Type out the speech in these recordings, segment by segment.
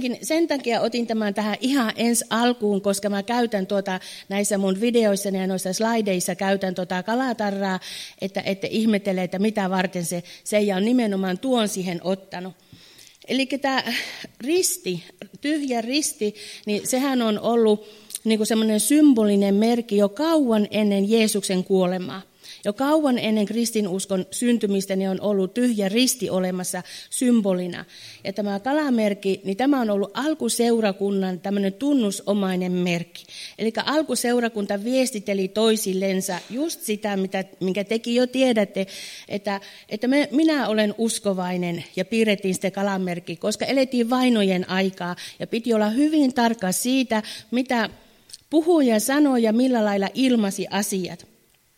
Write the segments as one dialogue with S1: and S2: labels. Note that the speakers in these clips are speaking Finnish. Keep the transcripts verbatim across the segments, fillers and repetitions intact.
S1: Jotenkin sen takia otin tämän tähän ihan ensi alkuun, koska mä käytän tuota näissä mun videoissani ja noissa slaideissa käytän tuota kalatarraa, että ette ihmettele, että mitä varten se Seija on nimenomaan tuon siihen ottanut. Eli tämä risti, tyhjä risti, niin sehän on ollut niin kuin semmoinen symbolinen merkki jo kauan ennen Jeesuksen kuolemaa. Jo kauan ennen kristinuskon syntymistä niin on ollut tyhjä risti olemassa symbolina. Ja tämä kalamerkki, niin tämä on ollut alkuseurakunnan tämmöinen tunnusomainen merkki. Eli alkuseurakunta viestiteli toisillensa just sitä, mitä, minkä tekin jo tiedätte, että, että me, minä olen uskovainen ja piirrettiin sitten kalamerkki, koska elettiin vainojen aikaa ja piti olla hyvin tarkka siitä, mitä puhuja sanoi ja millä lailla ilmaisi asiat.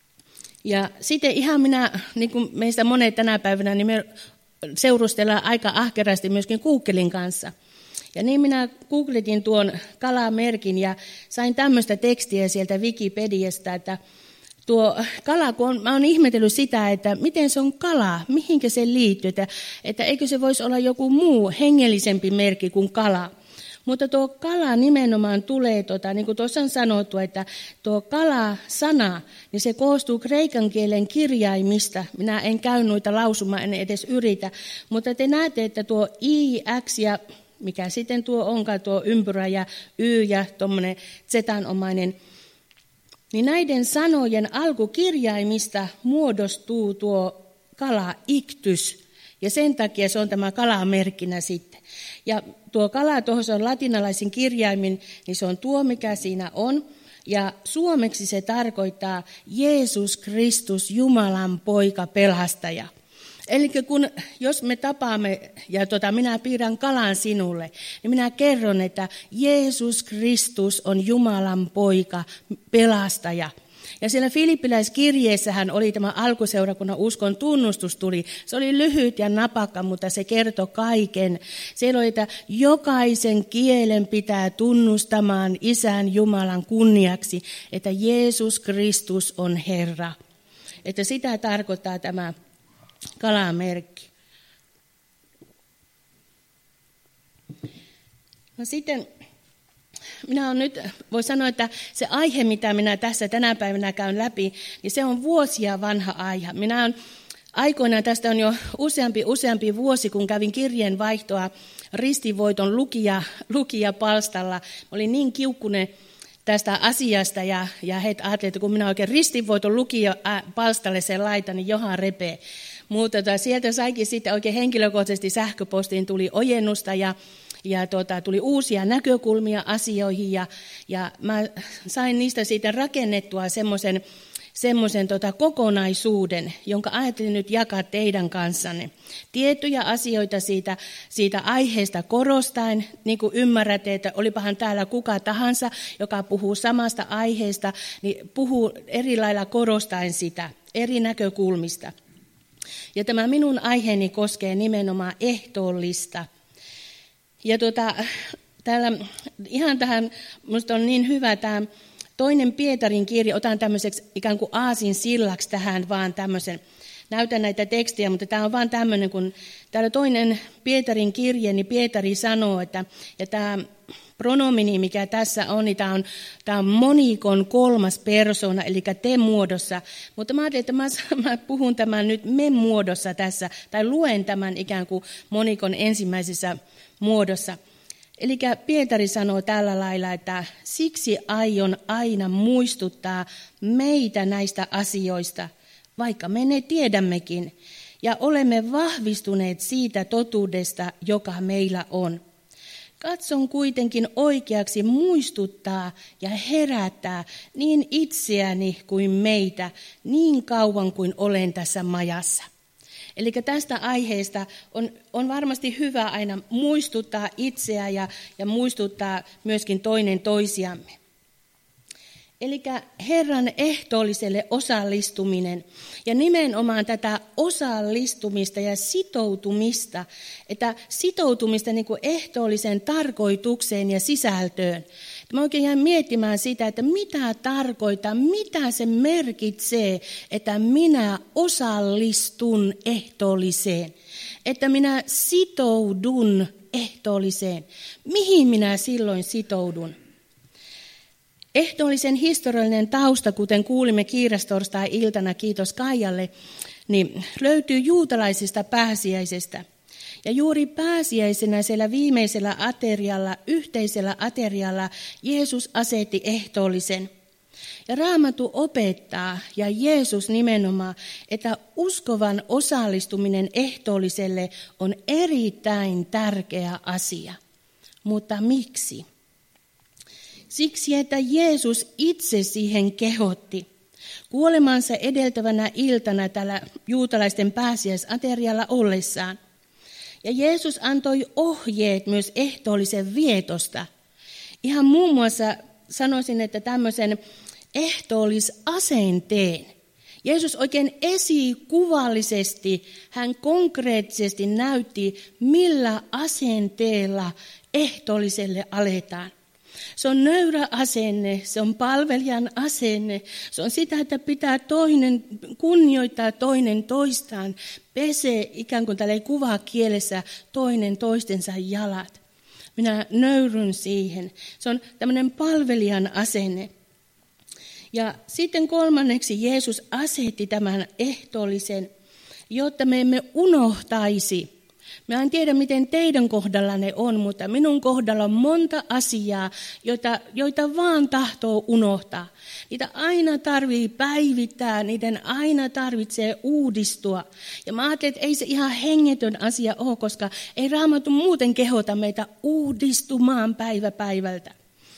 S1: Ja sitten ihan minä, niin kuin meistä monet tänä päivänä, niin me seurustellaan aika ahkerasti myöskin Googlen kanssa. Ja niin minä googletin tuon kalamerkin ja sain tämmöistä tekstiä sieltä Wikipediasta, että tuo kala, kun on, mä oon ihmetellyt sitä, että miten se on kala, mihinkä se liittyy, että, että eikö se voisi olla joku muu hengellisempi merkki kuin kala. Mutta tuo kala nimenomaan tulee, tota, niin kuin tuossa on sanottu, että tuo kala-sana, niin se koostuu kreikan kielen kirjaimista. Minä en käy noita lausumaan, en edes yritä. Mutta te näette, että tuo I, X ja mikä sitten tuo onkaan, tuo ympyrä ja Y ja tuommoinen zetanomainen, niin näiden sanojen alkukirjaimista muodostuu tuo kala-iktys. Ja sen takia se on tämä kalamerkkinä sitten. Ja tuo kala tuossa on latinalaisin kirjaimin, niin se on tuo, mikä siinä on. Ja suomeksi se tarkoittaa Jeesus Kristus, Jumalan poika, pelastaja. Eli kun, jos me tapaamme, ja tota, minä piirrän kalan sinulle, niin minä kerron, että Jeesus Kristus on Jumalan poika, pelastaja. Ja siellä Filippiläiskirjeessähän oli tämä alkuseurakunnan uskon tunnustus tuli. Se oli lyhyt ja napakka, mutta se kertoi kaiken. Siellä oli, että jokaisen kielen pitää tunnustamaan Isän Jumalan kunniaksi, että Jeesus Kristus on Herra. Että sitä tarkoittaa tämä kalamerkki. No sitten minä olen nyt, voi sanoa, että se aihe, mitä minä tässä tänä päivänä käyn läpi, niin se on vuosia vanha aihe. Minä olen aikoinaan, tästä on jo useampi, useampi vuosi, kun kävin kirjeenvaihtoa ristivoiton lukija, lukijapalstalla. Olin niin kiukkunen tästä asiasta ja, ja he ajattelivat, että kun minä oikein ristinvoiton lukijapalstalle sen laitan, niin johan repee. Mutta tota, sieltä saikin sitten oikein henkilökohtaisesti sähköpostiin tuli ojennusta ja Ja tuota, tuli uusia näkökulmia asioihin ja, ja mä sain niistä siitä rakennettua semmoisen semmoisen tota kokonaisuuden, jonka ajattelin nyt jakaa teidän kanssanne. Tiettyjä asioita siitä, siitä aiheesta korostaen, niin kuin ymmärrätte, että olipahan täällä kuka tahansa, joka puhuu samasta aiheesta, niin puhuu eri lailla korostaen sitä, eri näkökulmista. Ja tämä minun aiheeni koskee nimenomaan ehtoollista. Ja tuota, täällä ihan tähän, minusta on niin hyvä tämä toinen Pietarin kirja, otan tämmöiseksi ikään kuin aasin sillaksi tähän vaan tämmöisen, näytän näitä tekstiä, mutta tämä on vaan tämmöinen, kun täällä toinen Pietarin kirje, niin Pietari sanoo, että ja tämä pronomini, mikä tässä on, niin tämä on, tämä on monikon kolmas persona, eli te-muodossa. Mutta mä ajattelin, että mä, mä puhun tämän nyt me-muodossa tässä, tai luen tämän ikään kuin monikon ensimmäisessä muodossa. Eli Pietari sanoo tällä lailla, että siksi aion aina muistuttaa meitä näistä asioista, vaikka me ne tiedämmekin, ja olemme vahvistuneet siitä totuudesta, joka meillä on. Katson kuitenkin oikeaksi muistuttaa ja herättää niin itseäni kuin meitä niin kauan kuin olen tässä majassa. Eli tästä aiheesta on, on varmasti hyvä aina muistuttaa itseä ja, ja muistuttaa myöskin toinen toisiamme. Eli Herran ehtoolliselle osallistuminen ja nimenomaan tätä osallistumista ja sitoutumista, että sitoutumista niin kuin ehtoolliseen tarkoitukseen ja sisältöön. Mä oikein jäin miettimään sitä, että mitä tarkoittaa, mitä se merkitsee, että minä osallistun ehtoolliseen. Että minä sitoudun ehtoolliseen. Mihin minä silloin sitoudun? Ehtoollisen historiallinen tausta, kuten kuulimme kiirastorstai-iltana, kiitos Kaijalle, niin löytyy juutalaisesta pääsiäisestä. Ja juuri pääsiäisenä siellä viimeisellä aterialla, yhteisellä aterialla, Jeesus asetti ehtoollisen. Ja Raamattu opettaa, ja Jeesus nimenomaan, että uskovan osallistuminen ehtoolliselle on erittäin tärkeä asia. Mutta miksi? Siksi, että Jeesus itse siihen kehotti. Kuolemansa edeltävänä iltana tällä juutalaisten pääsiäisaterialla ollessaan. Ja Jeesus antoi ohjeet myös ehtoollisen vietosta. Ihan muun muassa sanoisin, että tämmöisen ehtoollisasenteen. Jeesus oikein esikuvallisesti, hän konkreettisesti näytti, millä asenteella ehtoolliselle aletaan. Se on nöyrä asenne, se on palvelijan asenne, se on sitä, että pitää toinen, kunnioittaa toinen toistaan, pesee ikään kuin tällä kuvakielessä toinen toistensa jalat. Minä nöyryn siihen. Se on tämmöinen palvelijan asenne. Ja sitten kolmanneksi Jeesus asetti tämän ehtoollisen, jotta me emme unohtaisi. Mä en tiedä, miten teidän kohdallanne on, mutta minun kohdalla on monta asiaa, joita, joita vaan tahtoo unohtaa. Niitä aina tarvii päivittää, niiden aina tarvitsee uudistua. Ja mä ajattelin, että ei se ihan hengetön asia ole, koska ei Raamattu muuten kehota meitä uudistumaan päivä päivältä.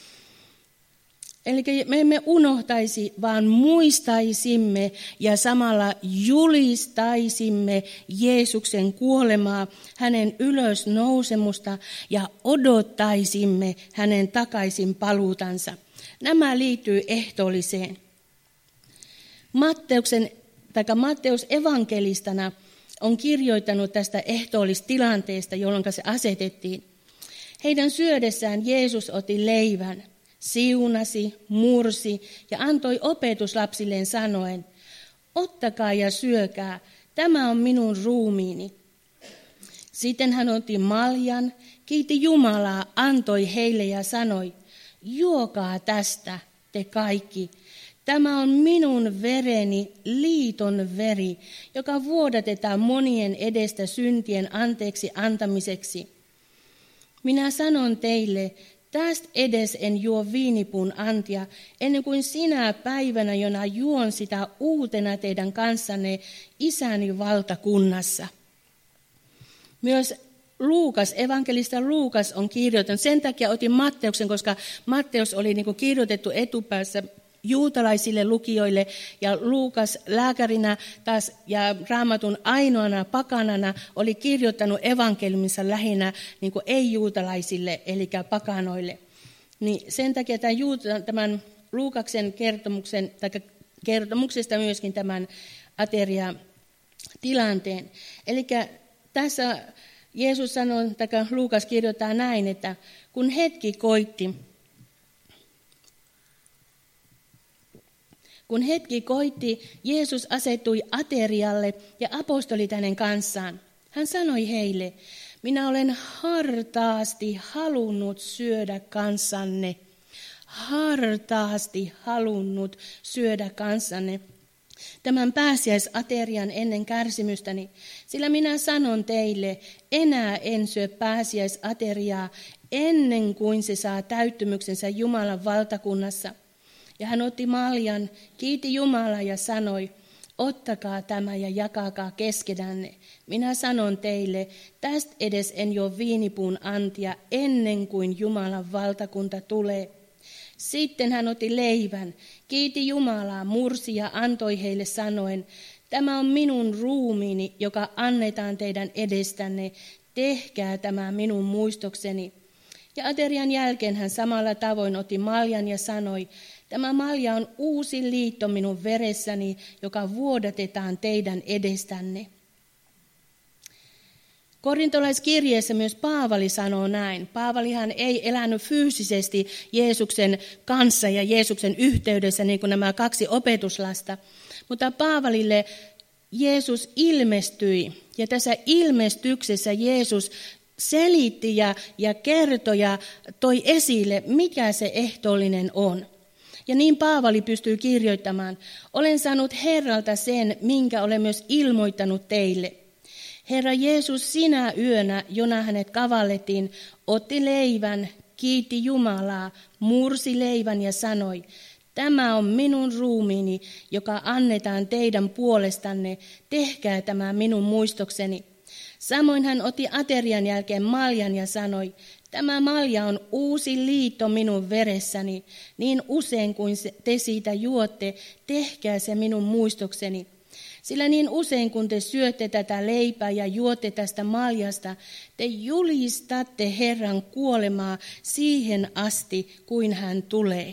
S1: Eli me emme unohtaisi, vaan muistaisimme ja samalla julistaisimme Jeesuksen kuolemaa, hänen ylösnousemusta ja odottaisimme hänen takaisin paluutansa. Nämä liittyy ehtoolliseen. Matteuksen, tai Matteus evankelistana on kirjoittanut tästä ehtoollistilanteesta, jolloin se asetettiin. Heidän syödessään Jeesus otti leivän. Siunasi, mursi ja antoi opetuslapsilleen sanoen, ottakaa ja syökää, tämä on minun ruumiini. Sitten hän otti maljan, kiitti Jumalaa, antoi heille ja sanoi, juokaa tästä te kaikki. Tämä on minun vereni, liiton veri, joka vuodatetaan monien edestä syntien anteeksi antamiseksi. Minä sanon teille, tästä edes en juo viinipuun antia, ennen kuin sinä päivänä, jona juon sitä uutena teidän kanssanne isäni valtakunnassa. Myös Luukas, evankelista Luukas on kirjoittanut. Sen takia otin Matteuksen, koska Matteus oli niin kuin kirjoitettu etupäässä juutalaisille lukijoille ja Luukas lääkärinä taas ja Raamatun ainoana pakanana oli kirjoittanut evankeliumissa lähinnä niin kuin ei-juutalaisille eli pakanoille. Niin sen takia tämän, tämän Luukaksen kertomuksen, tai kertomuksesta myöskin tämän ateriatilanteen. Eli tässä Jeesus sanoi, tai Luukas kirjoittaa näin, että kun hetki koitti, Kun hetki koitti, Jeesus asettui aterialle ja apostolit hänen kanssaan. Hän sanoi heille, minä olen hartaasti halunnut syödä kanssanne. Hartaasti halunnut syödä kanssanne. Tämän pääsiäisaterian ennen kärsimystäni, sillä minä sanon teille, enää en syö pääsiäisateriaa ennen kuin se saa täyttymyksensä Jumalan valtakunnassa. Ja hän otti maljan, kiitti Jumalaa ja sanoi, ottakaa tämä ja jakakaa keskenänne. Minä sanon teille, tästä edes en juo viinipuun antia ennen kuin Jumalan valtakunta tulee. Sitten hän otti leivän, kiitti Jumalaa, mursi ja antoi heille sanoen, tämä on minun ruumiini, joka annetaan teidän edestänne, tehkää tämä minun muistokseni. Ja aterian jälkeen hän samalla tavoin otti maljan ja sanoi, tämä malja on uusi liitto minun veressäni, joka vuodatetaan teidän edestänne. Korintolaiskirjeessä myös Paavali sanoo näin. Paavalihan ei elänyt fyysisesti Jeesuksen kanssa ja Jeesuksen yhteydessä, niin kuin nämä kaksi opetuslasta. Mutta Paavalille Jeesus ilmestyi, ja tässä ilmestyksessä Jeesus selitti ja, ja kertoi ja toi esille, mikä se ehtoollinen on. Ja niin Paavali pystyy kirjoittamaan, olen saanut Herralta sen, minkä olen myös ilmoittanut teille. Herra Jeesus sinä yönä, jona hänet kavallettiin, otti leivän, kiitti Jumalaa, mursi leivän ja sanoi, tämä on minun ruumiini, joka annetaan teidän puolestanne, tehkää tämä minun muistokseni. Samoin hän otti aterian jälkeen maljan ja sanoi, tämä malja on uusi liitto minun veressäni, niin usein kuin te siitä juotte, tehkää se minun muistokseni. Sillä niin usein kun te syötte tätä leipää ja juotte tästä maljasta, te julistatte Herran kuolemaa siihen asti, kuin hän tulee.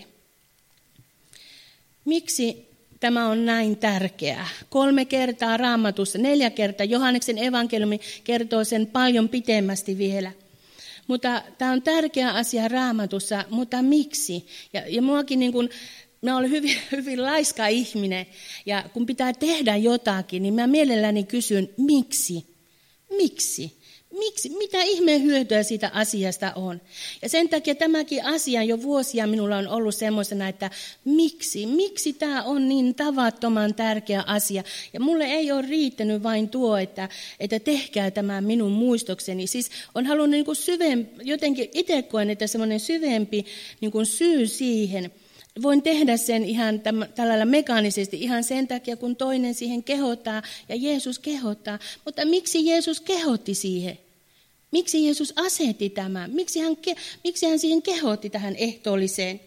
S1: Miksi tämä on näin tärkeää? Kolme kertaa Raamatussa, neljä kertaa. Johanneksen evankeliumi kertoo sen paljon pitemmästi vielä. Mutta tämä on tärkeä asia Raamatussa, mutta miksi? Ja, ja muakin niin kuin, mä olen hyvin, hyvin laiska ihminen, ja kun pitää tehdä jotakin, niin mä mielelläni kysyn, miksi? Miksi? Miksi? Mitä ihmeen hyötyä siitä asiasta on? Ja sen takia tämäkin asia jo vuosia minulla on ollut semmoisena, että miksi? Miksi tämä on niin tavattoman tärkeä asia? Ja mulle ei ole riittänyt vain tuo, että, että tehkää tämä minun muistokseni. Siis on halunnut niin kuin syvempi, jotenkin itse koen, että semmoinen syvempi niin kuin syy siihen. Voin tehdä sen ihan täm, tällä mekaanisesti, ihan sen takia, kun toinen siihen kehottaa ja Jeesus kehottaa. Mutta miksi Jeesus kehotti siihen? Miksi Jeesus asetti tämän? Miksi hän, miksi hän siihen kehotti tähän ehtoolliseen?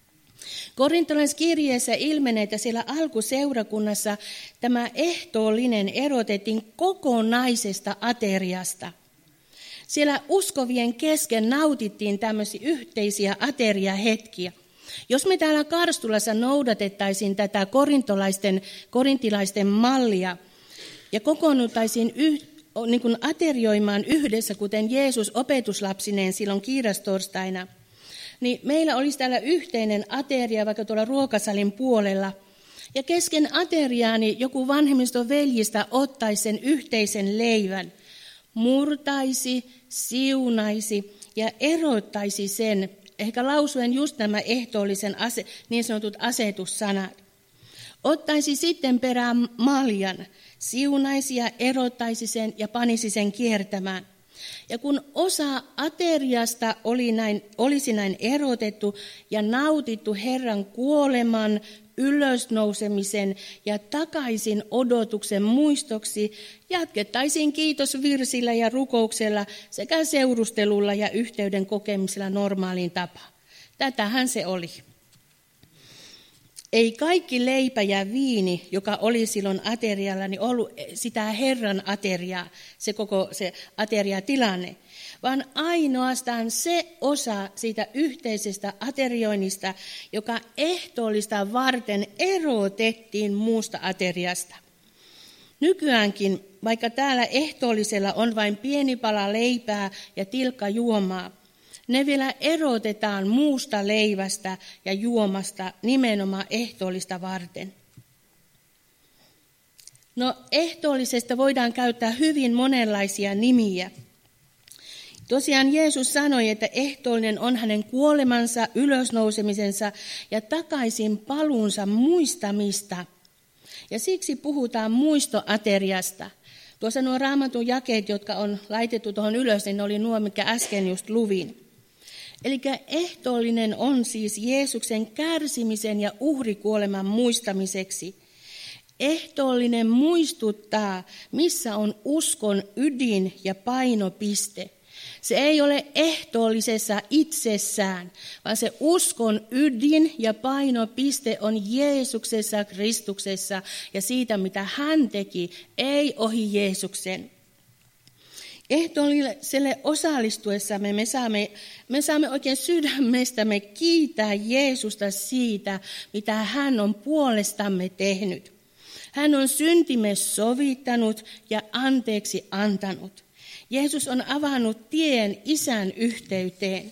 S1: Korintolaiskirjeessä ilmenee, että siellä alkuseurakunnassa tämä ehtoollinen erotettiin kokonaisesta ateriasta. Siellä uskovien kesken nautittiin tämmöisiä yhteisiä ateriahetkiä. Jos me täällä Karstulassa noudatettaisiin tätä korintolaisten, korintilaisten mallia ja kokoonnuttaisiin yh, niin kuin aterioimaan yhdessä, kuten Jeesus opetuslapsineen silloin kiirastorstaina, niin meillä olisi täällä yhteinen ateria vaikka tuolla ruokasalin puolella. Ja kesken ateriaa niin joku vanhemmiston veljistä ottaisi sen yhteisen leivän, murtaisi, siunaisi ja erottaisi sen, ehkä lausuen just nämä ehtoollisen ase, niin sanotut asetussanat. Ottaisi sitten perään maljan, siunaisi ja erottaisi sen ja panisi sen kiertämään. Ja kun osa ateriasta oli näin, olisi näin erotettu ja nautittu Herran kuoleman, ylösnousemisen ja takaisin odotuksen muistoksi, jatkettaisiin kiitosvirsillä ja rukouksella sekä seurustelulla ja yhteyden kokemisella normaaliin tapaan. Tätähän se oli. Ei kaikki leipä ja viini, joka oli silloin aterialla, niin ollut sitä Herran ateriaa, se koko se ateriatilanne, vaan ainoastaan se osa siitä yhteisestä aterioinnista, joka ehtoollista varten erotettiin muusta ateriasta. Nykyäänkin, vaikka täällä ehtoollisella on vain pieni pala leipää ja tilkka juomaa, ne vielä erotetaan muusta leivästä ja juomasta nimenomaan ehtoollista varten. No, ehtoollisesta voidaan käyttää hyvin monenlaisia nimiä. Tosiaan Jeesus sanoi, että ehtoollinen on hänen kuolemansa, ylösnousemisensa ja takaisin paluunsa muistamista. Ja siksi puhutaan muistoateriasta. Tuossa nuo Raamatun jakeet, jotka on laitettu tuohon ylös, niin ne oli nuo, mikä äsken just luvin. Eli ehtoollinen on siis Jeesuksen kärsimisen ja uhrikuoleman muistamiseksi. Ehtoollinen muistuttaa, missä on uskon ydin ja painopiste. Se ei ole ehtoollisessa itsessään, vaan se uskon ydin ja painopiste on Jeesuksessa, Kristuksessa ja siitä, mitä hän teki, ei ohi Jeesuksen. Ehtoolliselle osallistuessamme me saamme, me saamme oikein sydämestämme kiittää Jeesusta siitä, mitä hän on puolestamme tehnyt. Hän on syntimme sovittanut ja anteeksi antanut. Jeesus on avannut tien Isän yhteyteen.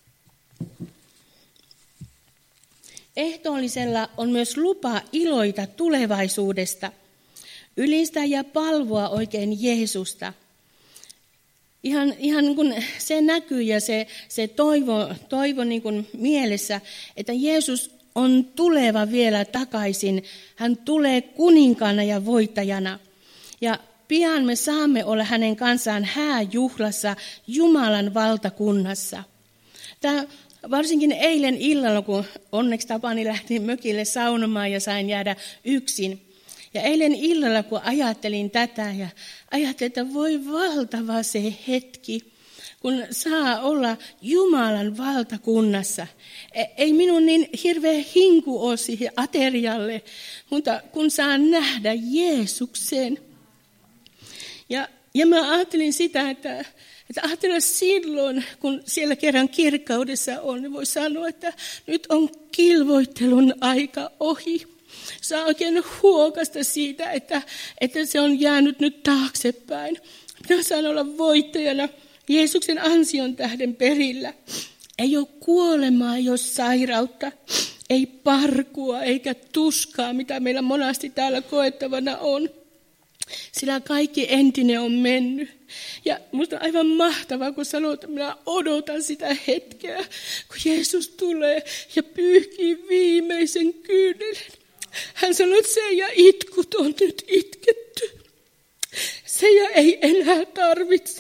S1: Ehtoollisella on myös lupa iloita tulevaisuudesta, ylistää ja palvoa oikein Jeesusta. ihan, ihan niin kuin se näkyy ja se, se toivo, toivo niin kuin mielessä, että Jeesus on tuleva vielä takaisin. Hän tulee kuninkaana ja voittajana. Ja pian me saamme olla hänen kanssaan hääjuhlassa Jumalan valtakunnassa. Tämä, varsinkin eilen illalla, kun onneksi Tapani lähti mökille saunomaan ja sain jäädä yksin. Ja eilen illalla, kun ajattelin tätä ja ajattelin, että voi valtava se hetki, kun saa olla Jumalan valtakunnassa. Ei minun niin hirveä hinku ole siihen aterialle, mutta kun saan nähdä Jeesuksen. Ja, ja mä ajattelin sitä, että, että ajattelen silloin, kun siellä kerran kirkkaudessa on, niin voi sanoa, että nyt on kilvoittelun aika ohi. Saa oikein huokasta siitä, että, että se on jäänyt nyt taaksepäin. Minä saan olla voittajana Jeesuksen ansion tähden perillä. Ei ole kuolemaa, ei ole sairautta, ei parkua eikä tuskaa, mitä meillä monasti täällä koettavana on. Sillä kaikki entinen on mennyt. Ja minusta on aivan mahtavaa, kun sanoo, että minä odotan sitä hetkeä, kun Jeesus tulee ja pyyhkii viimeisen kyynelen. Hän sanoi, että se ja itkut on nyt itketty. Se ja ei enää tarvitse.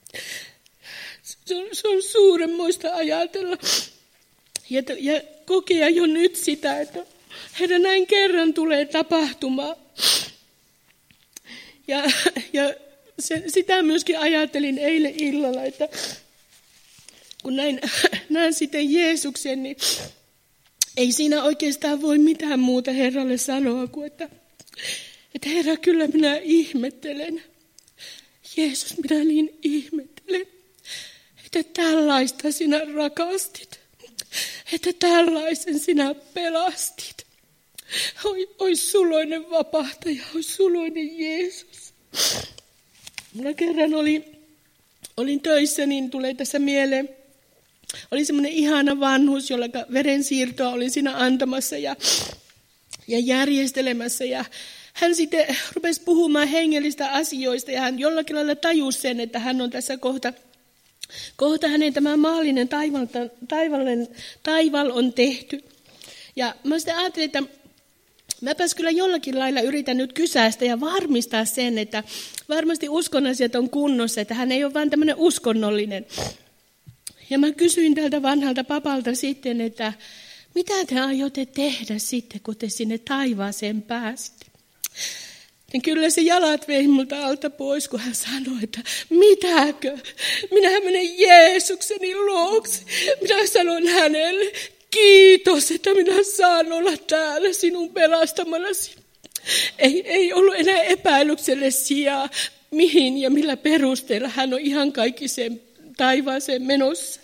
S1: Se on, se on suuremmoista ajatella ja, ja kokea jo nyt sitä, että heidän näin kerran tulee tapahtumaan. Ja, ja se, sitä myöskin ajattelin eilen illalla, että kun näin, näen sitten Jeesuksen, niin ei siinä oikeastaan voi mitään muuta Herralle sanoa kuin, että, että Herra, kyllä minä ihmettelen. Jeesus, minä niin ihmettelen, että tällaista sinä rakastit, että tällaisen sinä pelastit. Oi, oi suloinen vapahtaja, oi suloinen Jeesus. Mulla kerran oli, olin töissä, niin tulee tässä mieleen. Oli semmoinen ihana vanhus, jolla verensiirtoa olin siinä antamassa ja, ja järjestelemässä. Ja hän sitten rupesi puhumaan hengellistä asioista ja hän jollakin lailla tajusi sen, että hän on tässä kohta, kohta hänen tämä maallinen taival, taival, taival on tehty. Ja mä sitten ajattelin, että mäpäs kyllä jollakin lailla yritän nyt kysäistä ja varmistaa sen, että varmasti uskon asiat on kunnossa, että hän ei ole vain tämmöinen uskonnollinen. Ja mä kysyin tältä vanhalta papalta sitten, että mitä te aiotte tehdä sitten, kun te sinne taivaaseen pääsitte. Ja kyllä se jalat vei multa alta pois, kun hän sanoi, että mitäkö? Minä menen Jeesukseni luokse. Minä sanon hänelle, kiitos, että minä saan olla täällä sinun pelastamanasi. Ei, ei ollut enää epäilykselle sijaa, mihin ja millä perusteella hän on ihan kaikki sen taivaaseen menossa.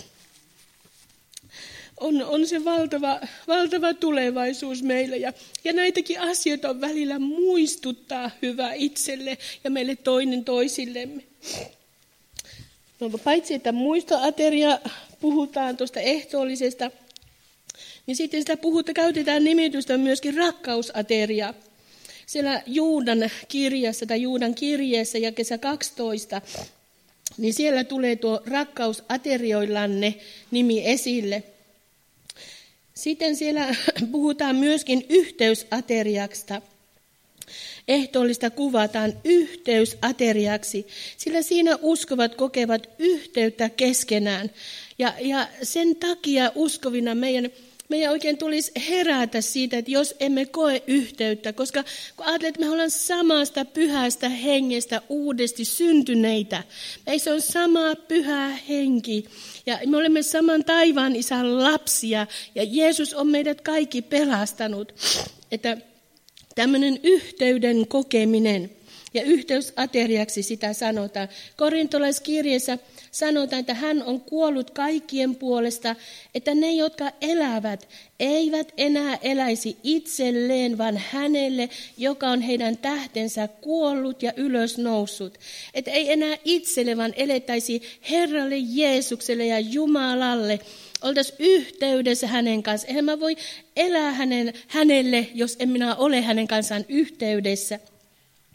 S1: On, on se valtava, valtava tulevaisuus meillä ja, ja näitäkin asioita on välillä muistuttaa hyvä itselle ja meille toinen toisillemme. No, paitsi että muistoateria puhutaan tuosta ehtoollisesta, niin sitten sitä puhuta, käytetään nimitystä myöskin rakkausateria. Siellä Juudan kirjassa tai Juudan kirjeessä jakeessa kaksitoista, niin siellä tulee tuo rakkausaterioillanne nimi esille. Sitten siellä puhutaan myöskin yhteysateriasta. Ehtoollista kuvataan yhteysateriaksi, sillä siinä uskovat kokevat yhteyttä keskenään. Ja, ja sen takia uskovina meidän, meidän oikein tulisi herätä siitä, että jos emme koe yhteyttä, koska kun ajattelee, että me ollaan samasta pyhästä hengestä uudesti syntyneitä. Meissä on sama pyhä henki ja me olemme saman taivaan isän lapsia ja Jeesus on meidät kaikki pelastanut. Että tämmöinen yhteyden kokeminen ja yhteysateriaksi sitä sanotaan. Korintolaiskirjeessä sanotaan, että hän on kuollut kaikkien puolesta, että ne, jotka elävät, eivät enää eläisi itselleen, vaan hänelle, joka on heidän tähtensä kuollut ja ylösnoussut. Että ei enää itselle, vaan elettäisi Herralle Jeesukselle ja Jumalalle. Oltaisiin yhteydessä hänen kanssaan. Eihän mä voi elää hänen, hänelle, jos en minä ole hänen kanssaan yhteydessä.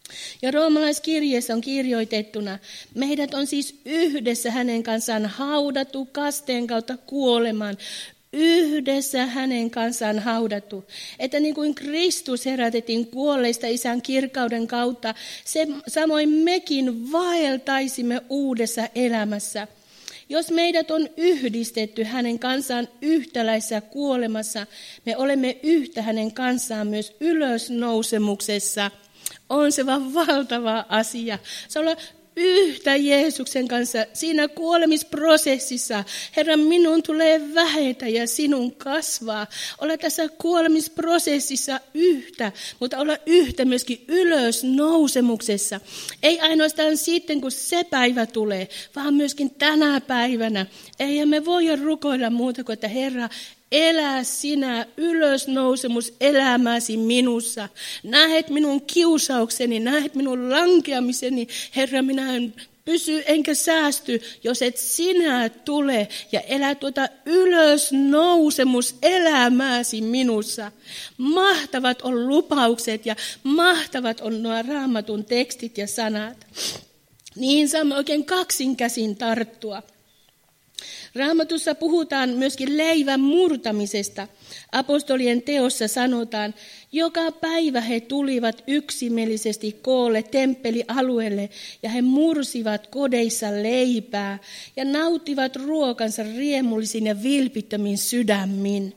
S1: Ja roomalaiskirjeessä on kirjoitettuna, meidät on siis yhdessä hänen kanssaan haudattu kasteen kautta kuolemaan. Yhdessä hänen kanssaan haudattu. Että niin kuin Kristus herätettiin kuolleista Isän kirkauden kautta, se, samoin mekin vaeltaisimme uudessa elämässä. Jos meidät on yhdistetty hänen kanssaan yhtäläisessä kuolemassa, me olemme yhtä hänen kanssaan myös ylösnousemuksessa. On se vaan valtava asia. Se on yhtä Jeesuksen kanssa siinä kuolemisprosessissa. Herra, minun tulee vähetä ja sinun kasvaa. Olla tässä kuolemisprosessissa yhtä, mutta olla yhtä myöskin ylösnousemuksessa. Ei ainoastaan sitten, kun se päivä tulee, vaan myöskin tänä päivänä. Eihän me voida rukoilla muuta kuin, että Herra, elä sinä ylösnousemus elämäsi minussa. Näet minun kiusaukseni, näet minun lankeamiseni. Herra, minä en pysy enkä säästy, jos et sinä tule ja elä tuota ylösnousemus elämäsi minussa. Mahtavat on lupaukset ja mahtavat on nuo Raamatun tekstit ja sanat. Niin saamme oikein kaksin käsin tarttua. Raamatussa puhutaan myöskin leivän murtamisesta. Apostolien teossa sanotaan, joka päivä he tulivat yksimielisesti koolle temppelialueelle ja he mursivat kodeissa leipää ja nauttivat ruokansa riemullisin ja vilpittömin sydämin.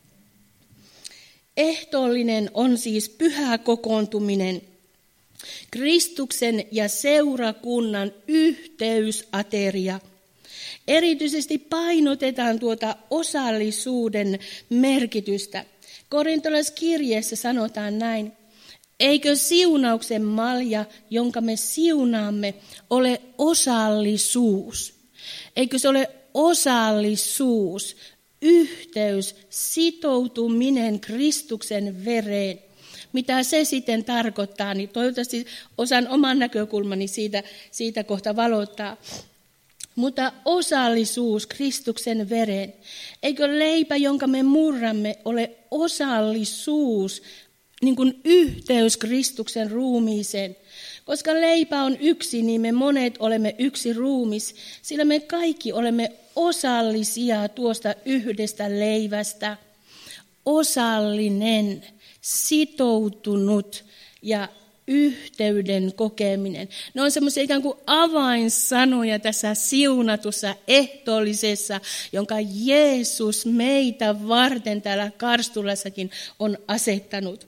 S1: Ehtoollinen on siis pyhä kokoontuminen, Kristuksen ja seurakunnan yhteysateria. Erityisesti painotetaan tuota osallisuuden merkitystä. Korintolaiskirjeessä sanotaan näin. Eikö siunauksen malja, jonka me siunaamme, ole osallisuus? Eikö se ole osallisuus, yhteys, sitoutuminen Kristuksen vereen? Mitä se sitten tarkoittaa, niin toivottavasti osan oman näkökulmani siitä, siitä kohta valottaa. Mutta osallisuus Kristuksen vereen. Eikö leipä, jonka me murramme, ole osallisuus, niin kuin yhteys Kristuksen ruumiiseen? Koska leipä on yksi, niin me monet olemme yksi ruumis, sillä me kaikki olemme osallisia tuosta yhdestä leivästä. Osallinen, sitoutunut ja yhteyden kokeminen. Ne on semmoisia ikään kuin avainsanoja tässä siunatussa ehtoollisessa, jonka Jeesus meitä varten täällä Karstulassakin on asettanut.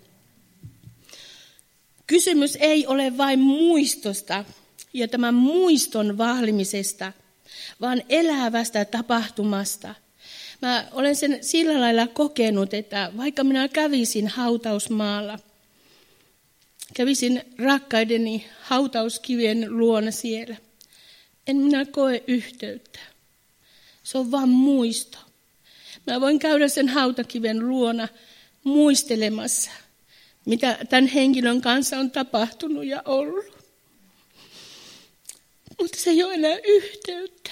S1: Kysymys ei ole vain muistosta ja tämän muiston vahlimisesta, vaan elävästä tapahtumasta. Mä olen sen sillä lailla kokenut, että vaikka minä kävisin hautausmaalla, kävisin rakkaideni hautauskivien luona siellä. En minä koe yhteyttä. Se on vain muisto. Mä voin käydä sen hautakiven luona muistelemassa, mitä tämän henkilön kanssa on tapahtunut ja ollut. Mutta se ei ole enää yhteyttä.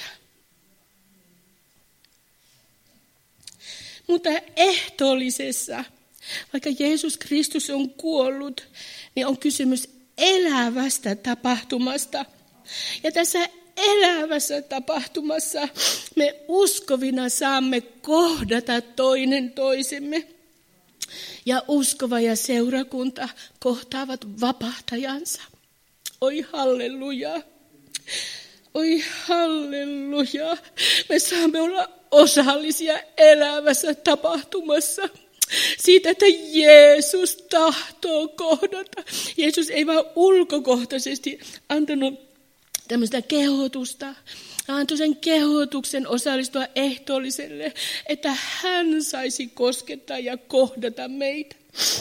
S1: Mutta ehtoollisessa, vaikka Jeesus Kristus on kuollut, niin on kysymys elävästä tapahtumasta. Ja tässä elävässä tapahtumassa me uskovina saamme kohdata toinen toisemme. Ja uskova ja seurakunta kohtaavat vapahtajansa. Oi halleluja! Oi halleluja! Me saamme olla osallisia elävässä tapahtumassa. Siitä, että Jeesus tahtoo kohdata. Jeesus ei vain ulkokohtaisesti antanut tämmöistä kehotusta. Hän antoi sen kehotuksen osallistua ehtoolliselle, että hän saisi koskettaa ja kohdata meitä.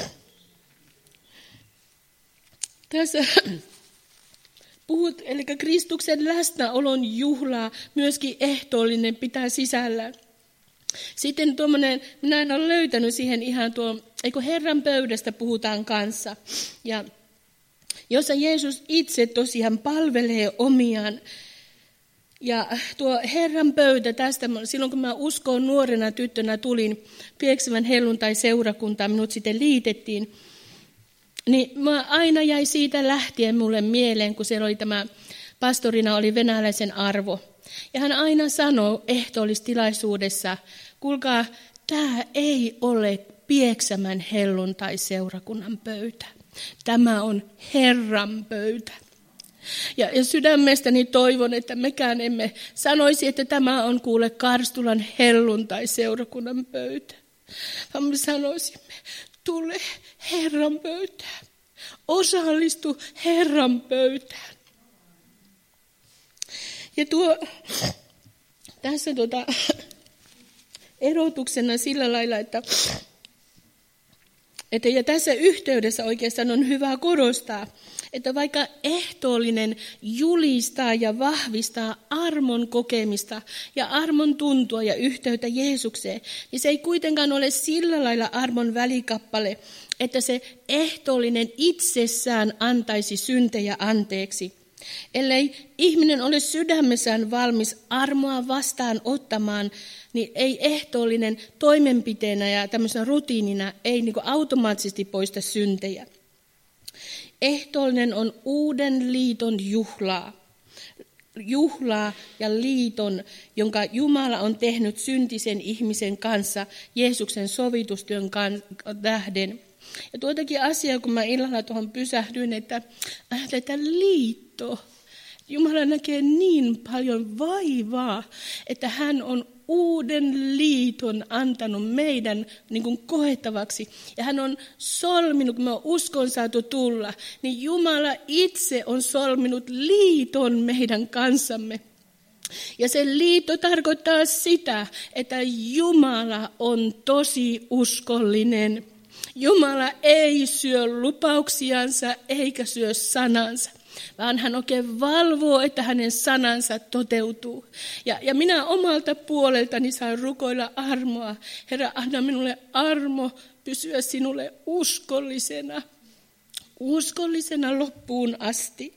S1: Tässä puhut, eli Kristuksen läsnäolon juhlaa myöskin ehtoollinen pitää sisällään. Sitten tuommoinen, minä en ole löytänyt siihen ihan tuo, eikö Herran pöydästä puhutaan kanssa. Ja jossa Jeesus itse tosiaan palvelee omiaan. Ja tuo Herran pöytä tästä, silloin kun mä uskoon nuorena tyttönä tulin Pieksävän helluntai-seurakuntaan, minut sitten liitettiin. Niin mä aina jäi siitä lähtien mulle mieleen, kun siellä oli tämä, pastorina oli venäläisen Arvo. Ja hän aina sanoi ehtoollistilaisuudessa, kuulkaa, tämä ei ole Pieksämän helluntai-seurakunnan pöytä. Tämä on Herran pöytä. Ja, ja sydämestäni toivon, että mekään emme sanoisi, että tämä on kuule Karstulan helluntai-seurakunnan pöytä. Vaan me sanoisimme, tule Herran pöytään. Osallistu Herran pöytään. Ja tuo, tässä tuota, erotuksena sillä lailla, että, että ja tässä yhteydessä oikeastaan on hyvä korostaa, että vaikka ehtoollinen julistaa ja vahvistaa armon kokemista ja armon tuntua ja yhteyttä Jeesukseen, niin se ei kuitenkaan ole sillä lailla armon välikappale, että se ehtoollinen itsessään antaisi syntejä anteeksi. Ellei ihminen ole sydämessään valmis armoa vastaan ottamaan, niin ei ehtoollinen toimenpiteenä ja tämmöisenä rutiinina ei niin kuin automaattisesti poista syntejä. Ehtoollinen on uuden liiton juhlaa. Juhlaa ja liiton, jonka Jumala on tehnyt syntisen ihmisen kanssa Jeesuksen sovitustyön tähden. Ja tuotakin asiaa, kun mä illalla tuohon pysähdyin, että ajattelin, että liitto. Jumala näkee niin paljon vaivaa, että hän on uuden liiton antanut meidän niin kuin koettavaksi. Ja hän on solminut, kun me on uskon saatu tulla, niin Jumala itse on solminut liiton meidän kanssamme. Ja se liitto tarkoittaa sitä, että Jumala on tosi uskollinen. Jumala ei syö lupauksiansa eikä syö sanansa, vaan hän oikein valvoo, että hänen sanansa toteutuu. Ja, ja minä omalta puoleltani saan rukoilla armoa. Herra, anna minulle armo pysyä sinulle uskollisena, uskollisena loppuun asti.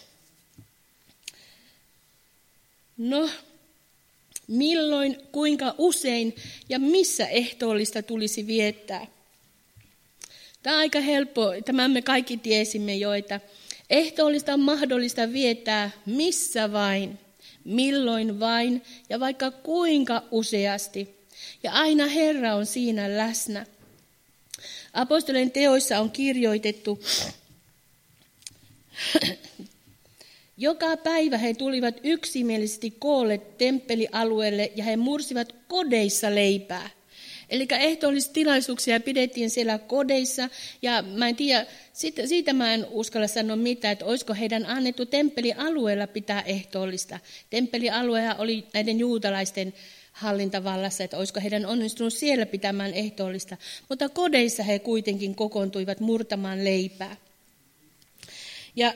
S1: No, milloin, kuinka usein ja missä ehtoollista tulisi viettää? Tämä on aika helppo, tämän me kaikki tiesimme jo, että ehtoollista on mahdollista viettää missä vain, milloin vain ja vaikka kuinka useasti. Ja aina Herra on siinä läsnä. Apostolien teoissa on kirjoitettu, joka päivä he tulivat yksimielisesti koolle temppelialueelle ja he mursivat kodeissa leipää. Eli ehtoollistilaisuuksia pidettiin siellä kodeissa, ja mä en tiedä, siitä, siitä mä en uskalla sanoa mitään, että olisiko heidän annettu temppelialueella pitää ehtoollista. Temppelialueella oli näiden juutalaisten hallintavallassa, että olisiko heidän onnistunut siellä pitämään ehtoollista. Mutta kodeissa he kuitenkin kokoontuivat murtamaan leipää. Ja,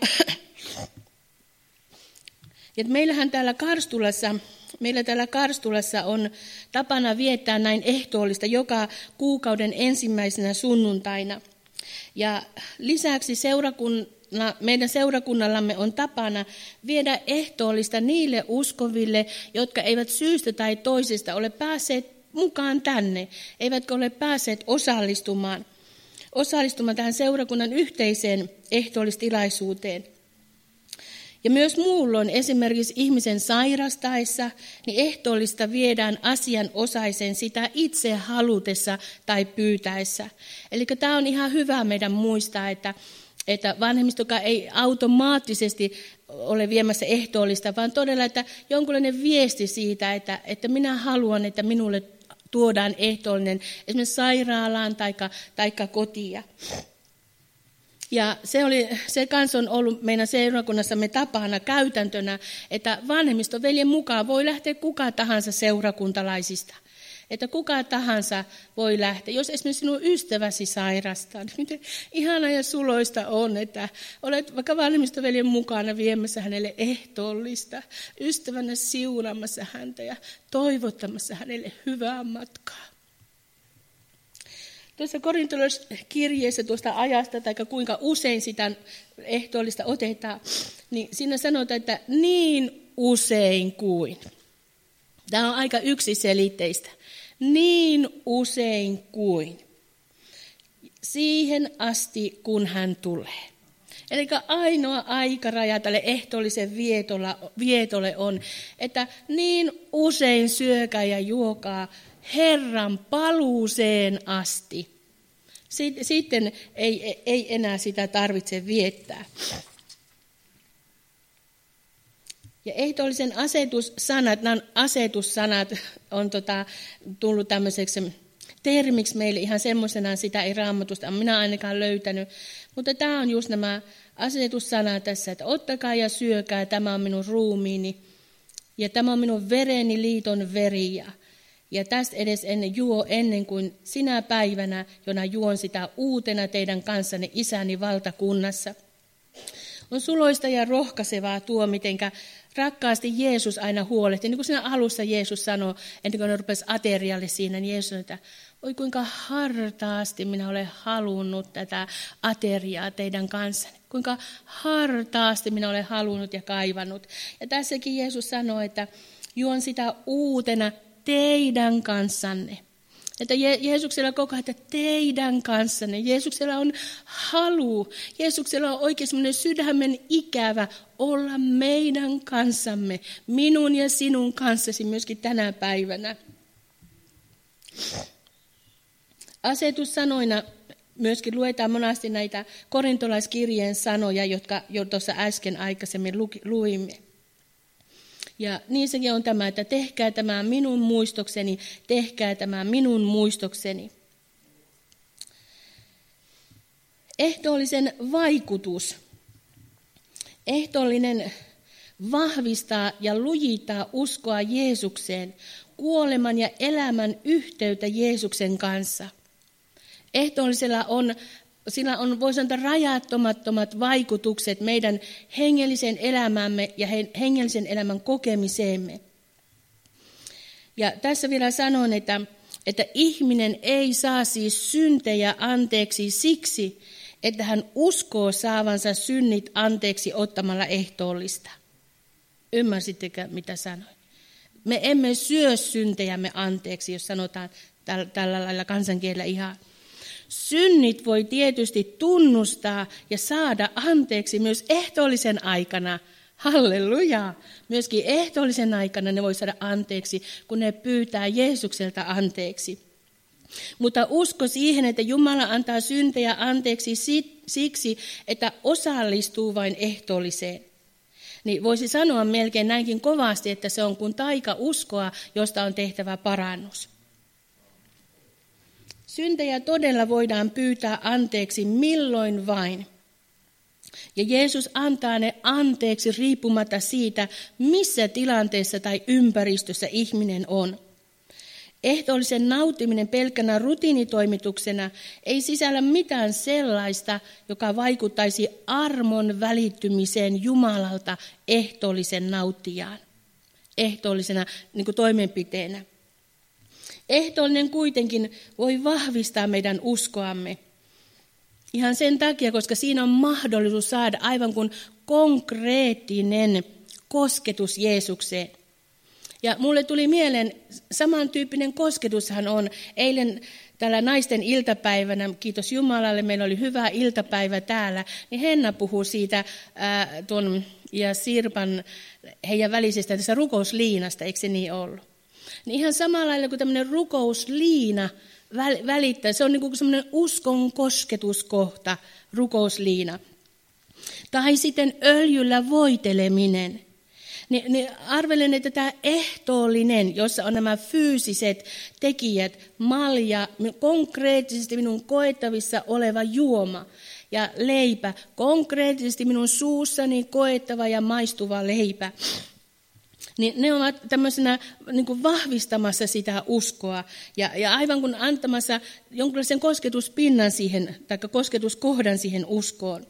S1: ja meillähän täällä Karstulassa... Meillä täällä Karstulassa on tapana viettää näin ehtoollista joka kuukauden ensimmäisenä sunnuntaina. Ja lisäksi seurakunna, meidän seurakunnallamme on tapana viedä ehtoollista niille uskoville, jotka eivät syystä tai toisesta ole päässeet mukaan tänne, eivätkä ole päässeet osallistumaan, osallistumaan tähän seurakunnan yhteiseen ehtoollistilaisuuteen. Ja myös muulloin esimerkiksi ihmisen sairastaessa, niin ehtoollista viedään asianosaisen sitä itse halutessa tai pyytäessä. Eli tämä on ihan hyvä meidän muistaa, että, että vanhemmistokaan ei automaattisesti ole viemässä ehtoollista, vaan todella, että jonkunlainen viesti siitä, että, että minä haluan, että minulle tuodaan ehtoollinen esimerkiksi sairaalaan tai kotiin. Ja se, oli, se kanssa on ollut meidän seurakunnassamme tapana, käytäntönä, että vanhemmistoveljen mukaan voi lähteä kuka tahansa seurakuntalaisista. Että kuka tahansa voi lähteä. Jos esimerkiksi sinun ystäväsi sairastaa, niin miten ihana ja suloista on, että olet vaikka vanhemmistoveljen mukana viemässä hänelle ehtoollista, ystävänä siunaamassa häntä ja toivottamassa hänelle hyvää matkaa. Tuossa korintolaiskirjeessä tuosta ajasta, tai kuinka usein sitä ehtoollista otetaan, niin siinä sanotaan, että niin usein kuin. Tämä on aika yksiselitteistä. Niin usein kuin. siihen asti, kun hän tulee. Eli ainoa aikaraja tälle ehtoollisen vietolle on, että niin usein syökää ja juokaa Herran paluuseen asti. Sitten ei, ei enää sitä tarvitse viettää. Ja ehtoollisen asetussanat, nämä asetussanat on tota, tullut tämmöiseksi termiksi meille ihan semmoisenaan, sitä ei Raamatusta minä ainakaan löytänyt. Mutta tämä on just nämä asetussanat tässä, että ottakaa ja syökää, tämä on minun ruumiini ja tämä on minun vereni liiton veri. Ja tästä edes en juo ennen kuin sinä päivänä, jona juon sitä uutena teidän kanssanne isäni valtakunnassa. On suloista ja rohkaisevaa tuo, mitenkä rakkaasti Jeesus aina huolehti. Niin kuin siinä alussa Jeesus sanoi, ennen kuin ne rupesi aterialle siinä, niin Jeesus sanoi, että oi kuinka hartaasti minä olen halunnut tätä ateriaa teidän kanssanne. Kuinka hartaasti minä olen halunnut ja kaivannut. Ja tässäkin Jeesus sanoi, että juon sitä uutena teidän kanssanne. Että Je- Jeesuksella koko ajan, että teidän kanssanne. Jeesuksella on halu. Jeesuksella on oikein semmoinen sydämen ikävä olla meidän kanssamme. Minun ja sinun kanssasi myöskin tänä päivänä. Asetussanoina myöskin luetaan monasti näitä korintolaiskirjeen sanoja, jotka jo tuossa äsken aikaisemmin luimme. Ja niissäkin on tämä, että tehkää tämä minun muistokseni, tehkää tämä minun muistokseni. Ehtoollisen vaikutus. Ehtoollinen vahvistaa ja lujittaa uskoa Jeesukseen, kuoleman ja elämän yhteyttä Jeesuksen kanssa. Ehtoollisella on, sillä on, voisi sanoa, rajattomattomat vaikutukset meidän hengellisen elämämme ja hengellisen elämän kokemiseemme. Ja tässä vielä sanon, että, että ihminen ei saa siis syntejä anteeksi siksi, että hän uskoo saavansa synnit anteeksi ottamalla ehtoollista. Ymmärsittekö, mitä sanoin? Me emme syö syntejämme anteeksi, jos sanotaan tällä, tällä lailla kansankielellä ihan. Synnit voi tietysti tunnustaa ja saada anteeksi myös ehtoollisen aikana. Halleluja! Myöskin ehtoollisen aikana ne voi saada anteeksi, kun ne pyytää Jeesukselta anteeksi. Mutta usko siihen, että Jumala antaa syntejä anteeksi siksi, että osallistuu vain ehtoolliseen. Niin voisi sanoa melkein näinkin kovasti, että se on kuin taikauskoa, josta on tehtävä parannus. Syntejä todella voidaan pyytää anteeksi milloin vain. Ja Jeesus antaa ne anteeksi riippumatta siitä, missä tilanteessa tai ympäristössä ihminen on. Ehtoollisen nauttiminen pelkkänä rutiinitoimituksena ei sisällä mitään sellaista, joka vaikuttaisi armon välittymiseen Jumalalta ehtoollisen nauttijaan. Ehtoollisena niin kuin toimenpiteenä. Ehtoollinen kuitenkin voi vahvistaa meidän uskoamme. Ihan sen takia, koska siinä on mahdollisuus saada aivan kuin konkreettinen kosketus Jeesukseen. Ja mulle tuli mieleen, samantyyppinen kosketushan on eilen tällä naisten iltapäivänä, kiitos Jumalalle, meillä oli hyvä iltapäivä täällä, niin Henna puhuu siitä ää, tuon ja Sirpan heidän välisestä tässä rukousliinasta, eikö se niin ollut? Niin ihan samalla lailla kuin tämmöinen rukousliina välittää, se on niin kuin semmoinen uskon kosketuskohta, rukousliina. Tai sitten öljyllä voiteleminen. Niin, niin arvelen, että tämä ehtoollinen, jossa on nämä fyysiset tekijät, malja, konkreettisesti minun koettavissa oleva juoma ja leipä, konkreettisesti minun suussani koettava ja maistuva leipä, niin ne ovat tämmöisenä niin kuin vahvistamassa sitä uskoa ja, ja aivan kun antamassa jonkinlaisen kosketuspinnan siihen, tai kosketuskohdan siihen uskoon.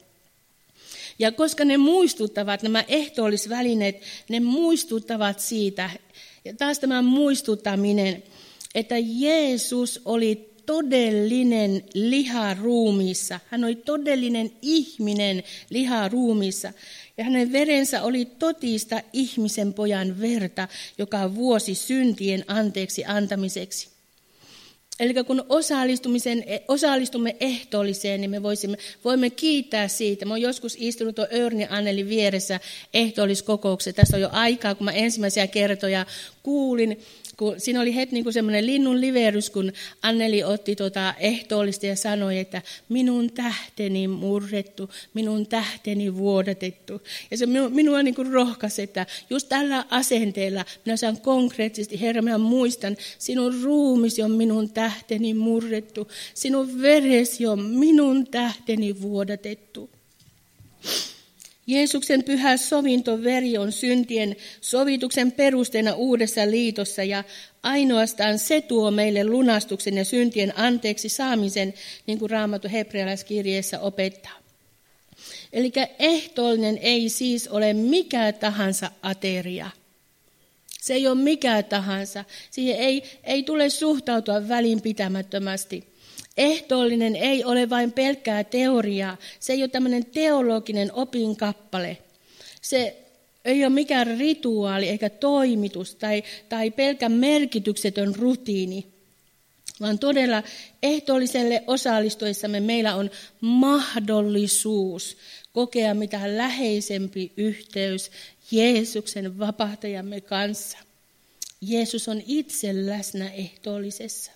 S1: Ja koska ne muistuttavat, nämä ehtoollisvälineet, ne muistuttavat siitä, ja taas tämä muistuttaminen, että Jeesus oli todellinen liha ruumiissa. Hän oli todellinen ihminen liha ruumiissa. Ja hänen verensä oli totista ihmisen pojan verta, joka vuosi syntien anteeksi antamiseksi. Eli kun osallistumisen, osallistumme ehtoolliseen, niin me voisimme, voimme kiittää siitä. Mä oon joskus istunut tuon Örni Annelin vieressä ehtoolliskokouksessa. Tässä on jo aikaa, kun mä ensimmäisiä kertoja kuulin. Kun siinä oli heti niin semmoinen linnun liverys, kun Anneli otti tota ehtoollista ja sanoi, että minun tähteni murrettu, minun tähteni vuodatettu. Ja se minua, minua niin kuin rohkaisi, että just tällä asenteella minä saan konkreettisesti, Herra, minä muistan, sinun ruumisi on minun tähteni murrettu, sinun veresi on minun tähteni vuodatettu. Jeesuksen pyhä sovintoveri on syntien sovituksen perusteena uudessa liitossa ja ainoastaan se tuo meille lunastuksen ja syntien anteeksi saamisen, niin kuin Raamattu hebrealaiskirjeessä opettaa. Eli ehtoollinen ei siis ole mikä tahansa ateria. Se ei ole mikä tahansa. Siihen ei, ei tule suhtautua välinpitämättömästi. Ehtoollinen ei ole vain pelkkää teoriaa. Se ei ole tämmöinen teologinen opinkappale. Se ei ole mikään rituaali eikä toimitus tai, tai pelkkä merkityksetön rutiini, vaan todella ehtoolliselle osallistuessamme meillä on mahdollisuus kokea mitä läheisempi yhteys Jeesuksen vapahtajamme kanssa. Jeesus on itse läsnä ehtoollisessa.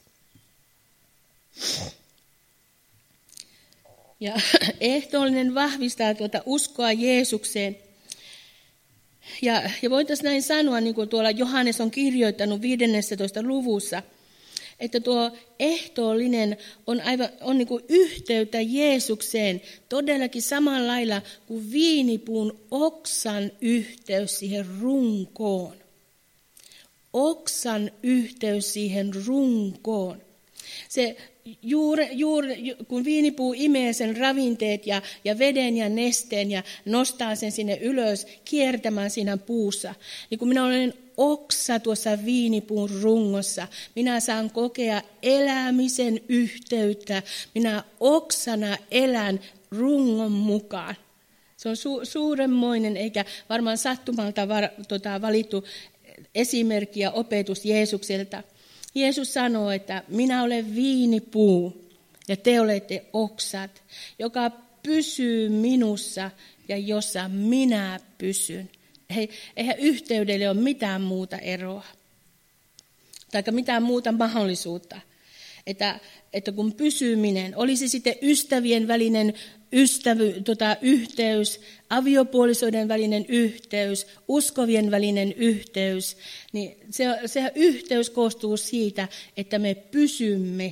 S1: Ja ehtoollinen vahvistaa tuota uskoa Jeesukseen. Ja, ja voitaisiin näin sanoa, niin kuin tuolla Johannes on kirjoittanut viidennentoista luvussa, että tuo ehtoollinen on, aivan, on niin kuin yhteyttä Jeesukseen todellakin samalla lailla kuin viinipuun oksan yhteys siihen runkoon. Oksan yhteys siihen runkoon. Se juuri, juuri, kun viinipuu imee sen ravinteet ja, ja veden ja nesteen ja nostaa sen sinne ylös kiertämään siinä puussa, niin kun minä olen oksa tuossa viinipuun rungossa, minä saan kokea elämisen yhteyttä. Minä oksana elän rungon mukaan. Se on su, suuremmoinen eikä varmaan sattumalta var, tota, valittu esimerkki ja opetus Jeesukselta. Jeesus sanoo, että minä olen viinipuu ja te olette oksat, joka pysyy minussa ja jossa minä pysyn. Hei, eihän yhteydelle ole mitään muuta eroa, tai mitään muuta mahdollisuutta, että, että kun pysyminen, olisi sitten ystävien välinen ystävy, tota, yhteys, aviopuolisoiden välinen yhteys, uskovien välinen yhteys, niin se, se yhteys koostuu siitä, että me pysymme.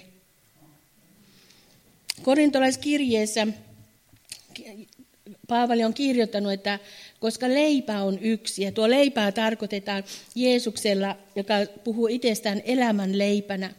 S1: Korintolaiskirjeessä Paavali on kirjoittanut, että koska leipä on yksi, ja tuo leipää tarkoitetaan Jeesuksella, joka puhuu itsestään elämän leipänä,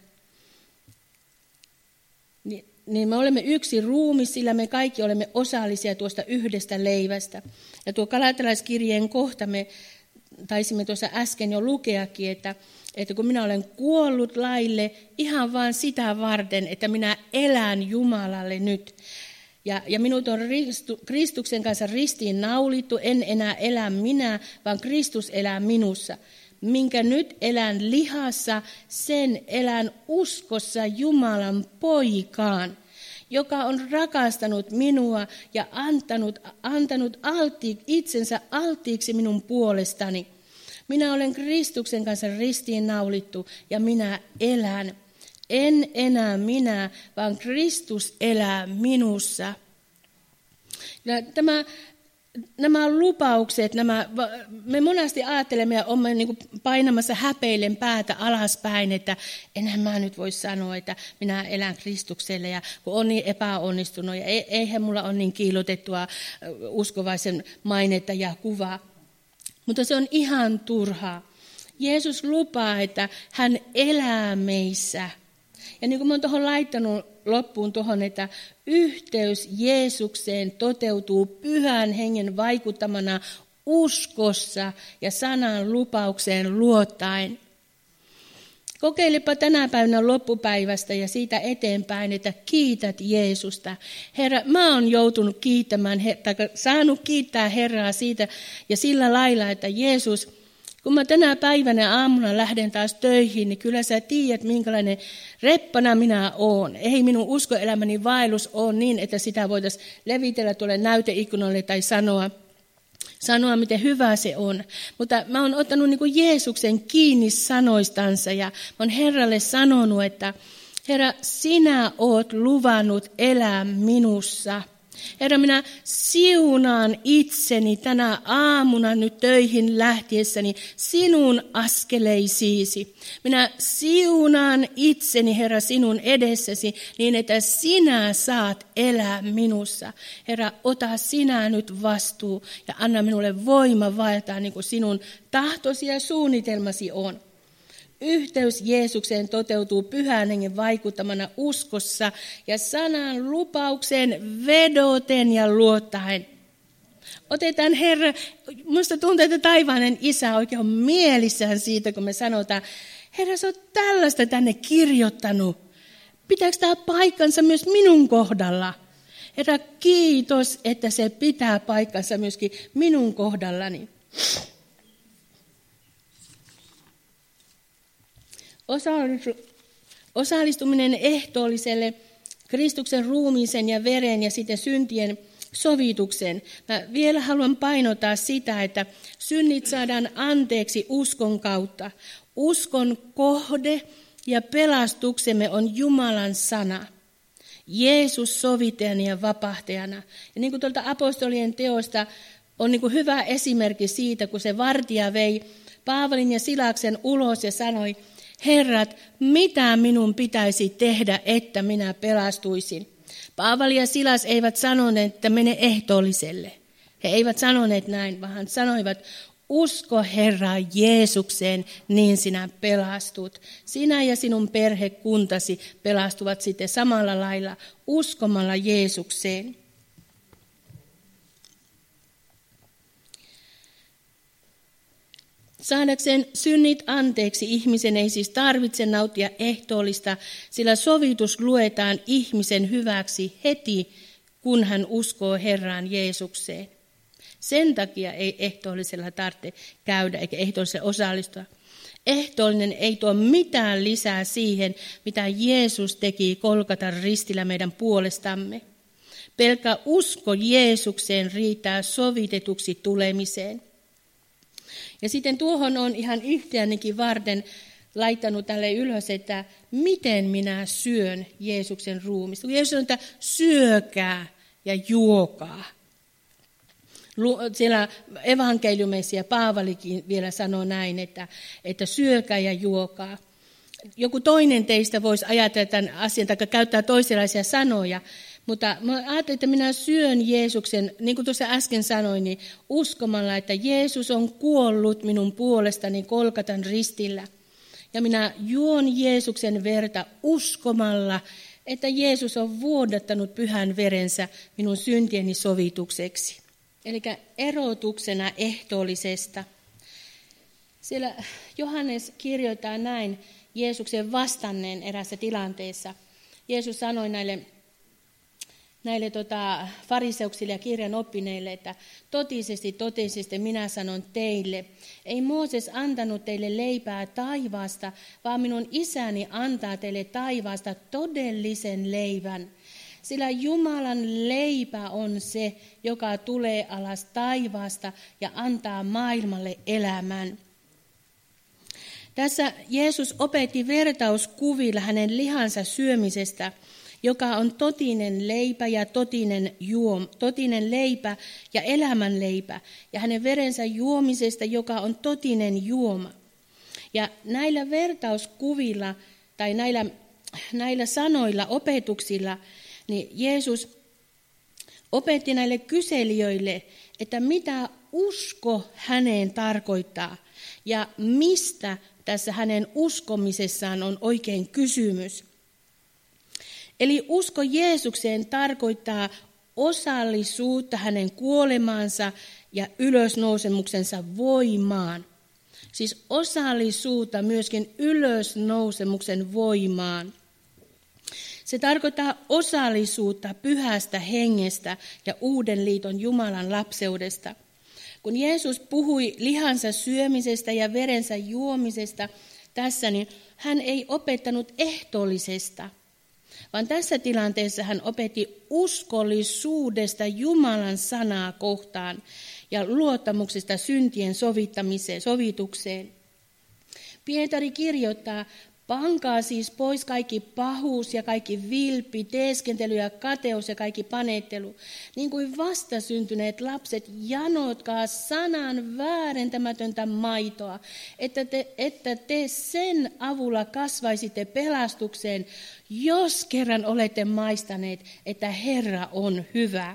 S1: niin, niin me olemme yksi ruumi, sillä me kaikki olemme osallisia tuosta yhdestä leivästä. Ja tuo Galatalaiskirjeen kohta me taisimme tuossa äsken jo lukeakin, että, että kun minä olen kuollut laille ihan vain sitä varten, että minä elän Jumalalle nyt, Ja, ja minut on ristu, Kristuksen kanssa ristiin naulittu, en enää elä minä, vaan Kristus elää minussa. Minkä nyt elän lihassa, sen elän uskossa Jumalan poikaan, joka on rakastanut minua ja antanut, antanut alti, itsensä alttiiksi minun puolestani. Minä olen Kristuksen kanssa ristiin naulittu ja minä elän. En enää minä, vaan Kristus elää minussa. Ja tämä, nämä lupaukset, nämä, me monesti ajattelemme ja olemme niin kuin painamassa häpeilen päätä alaspäin, että enhän mä nyt voi sanoa, että minä elän Kristukselle ja kun on niin epäonnistunut ja eihän mulla ole niin kiilotettua uskovaisen mainetta ja kuvaa. Mutta se on ihan turhaa. Jeesus lupaa, että hän elää meissä. Ja niin kuin mä oon tuohon laittanut loppuun tuohon, että yhteys Jeesukseen toteutuu pyhän hengen vaikuttamana uskossa ja sanan lupaukseen luottaen. Kokeilepa tänä päivänä loppupäivästä ja siitä eteenpäin, että kiität Jeesusta. Herra, mä oon joutunut kiittämään, tai saanut kiittää Herraa siitä ja sillä lailla, että Jeesus, kun mä tänä päivänä aamuna lähden taas töihin, niin kyllä sä tiedät, minkälainen reppana minä oon. Ei minun uskoelämäni vaellus ole niin, että sitä voitaisiin levitellä tuolle näyteikkunalle tai sanoa, sanoa, miten hyvä se on. Mutta mä oon ottanut niin kuin Jeesuksen kiinni sanoistansa ja mä oon Herralle sanonut, että Herra, sinä oot luvannut elää minussa. Herra, minä siunaan itseni tänä aamuna nyt töihin lähtiessäni sinun askeleisiisi. Minä siunaan itseni, Herra, sinun edessäsi niin, että sinä saat elää minussa. Herra, ota sinä nyt vastuu ja anna minulle voima vaeltaa niin kuin sinun tahtosi ja suunnitelmasi on. Yhteys Jeesukseen toteutuu Pyhän Hengen vaikuttamana uskossa ja sanan lupaukseen vedoten ja luottaen. Otetaan Herra, minusta tuntuu, että taivainen Isä oikein on mielissään siitä, kun me sanotaan, Herra, sä oot tällaista tänne kirjoittanut. Pitääkö tämä paikkansa myös minun kohdalla? Herra, kiitos, että se pitää paikkansa myöskin minun kohdallani. Osallistuminen ehtoolliselle Kristuksen ruumiisen ja veren ja sitten syntien sovitukseen. Mä vielä haluan painottaa sitä, että synnit saadaan anteeksi uskon kautta. Uskon kohde ja pelastuksemme on Jumalan sana. Jeesus sovitajana ja vapahtajana. Ja niin kuin tuolta apostolien teosta on niin kuin hyvä esimerkki siitä, kun se vartija vei Paavalin ja Silaksen ulos ja sanoi, Herrat, mitä minun pitäisi tehdä, että minä pelastuisin? Paavali ja Silas eivät sanoneet, että mene ehtoolliselle. He eivät sanoneet näin, vaan sanoivat, usko Herra Jeesukseen, niin sinä pelastut. Sinä ja sinun perhekuntasi pelastuvat sitten samalla lailla uskomalla Jeesukseen. Saadakseen synnit anteeksi ihmisen ei siis tarvitse nauttia ehtoollista, sillä sovitus luetaan ihmisen hyväksi heti, kun hän uskoo Herraan Jeesukseen. Sen takia ei ehtoollisella tarvitse käydä eikä ehtoollisella osallistua. Ehtoollinen ei tuo mitään lisää siihen, mitä Jeesus teki Golgatan ristillä meidän puolestamme. Pelkkä usko Jeesukseen riittää sovitetuksi tulemiseen. Ja sitten tuohon on ihan itseänikin varten laittanut tälle ylös, että miten minä syön Jeesuksen ruumista. Jeesus sanoo, että syökää ja juokaa. Siellä evankeliumeissa ja Paavalikin vielä sanoo näin, että, että syökää ja juokaa. Joku toinen teistä voisi ajatella tämän asian tai käyttää toisenlaisia sanoja, mutta mä ajattelin, että minä syön Jeesuksen, niin kuin tuossa äsken sanoin, niin uskomalla, että Jeesus on kuollut minun puolestani Golgatan ristillä. Ja minä juon Jeesuksen verta uskomalla, että Jeesus on vuodattanut pyhän verensä minun syntieni sovitukseksi. Eli erotuksena ehtoollisesta. Siellä Johannes kirjoittaa näin Jeesuksen vastanneen erässä tilanteessa. Jeesus sanoi näille näille tota, fariseuksille ja kirjan oppineille, että totisesti, totisesti minä sanon teille, ei Mooses antanut teille leipää taivaasta, vaan minun isäni antaa teille taivaasta todellisen leivän. Sillä Jumalan leipä on se, joka tulee alas taivaasta ja antaa maailmalle elämän. Tässä Jeesus opetti vertauskuvilla hänen lihansa syömisestä, joka on totinen leipä ja totinen, juom, totinen leipä ja elämän leipä, ja hänen verensä juomisesta, joka on totinen juoma. Ja näillä vertauskuvilla tai näillä, näillä sanoilla, opetuksilla, niin Jeesus opetti näille kyselijöille, että mitä usko häneen tarkoittaa ja mistä tässä hänen uskomisessaan on oikein kysymys. Eli usko Jeesukseen tarkoittaa osallisuutta hänen kuolemaansa ja ylösnousemuksensa voimaan. Siis osallisuutta myöskin ylösnousemuksen voimaan. Se tarkoittaa osallisuutta pyhästä hengestä ja uuden liiton Jumalan lapseudesta. Kun Jeesus puhui lihansa syömisestä ja verensä juomisesta tässä, niin hän ei opettanut ehtoollisesta, vaan tässä tilanteessa hän opetti uskollisuudesta Jumalan sanaa kohtaan ja luottamuksesta syntien sovittamiseen, sovitukseen. Pietari kirjoittaa, pankaa siis pois kaikki pahuus ja kaikki vilppi, teeskentely ja kateus ja kaikki panettelu. Niin kuin vastasyntyneet lapset, janotkaa sanan väärentämätöntä maitoa, että te, että te sen avulla kasvaisitte pelastukseen, jos kerran olette maistaneet, että Herra on hyvä.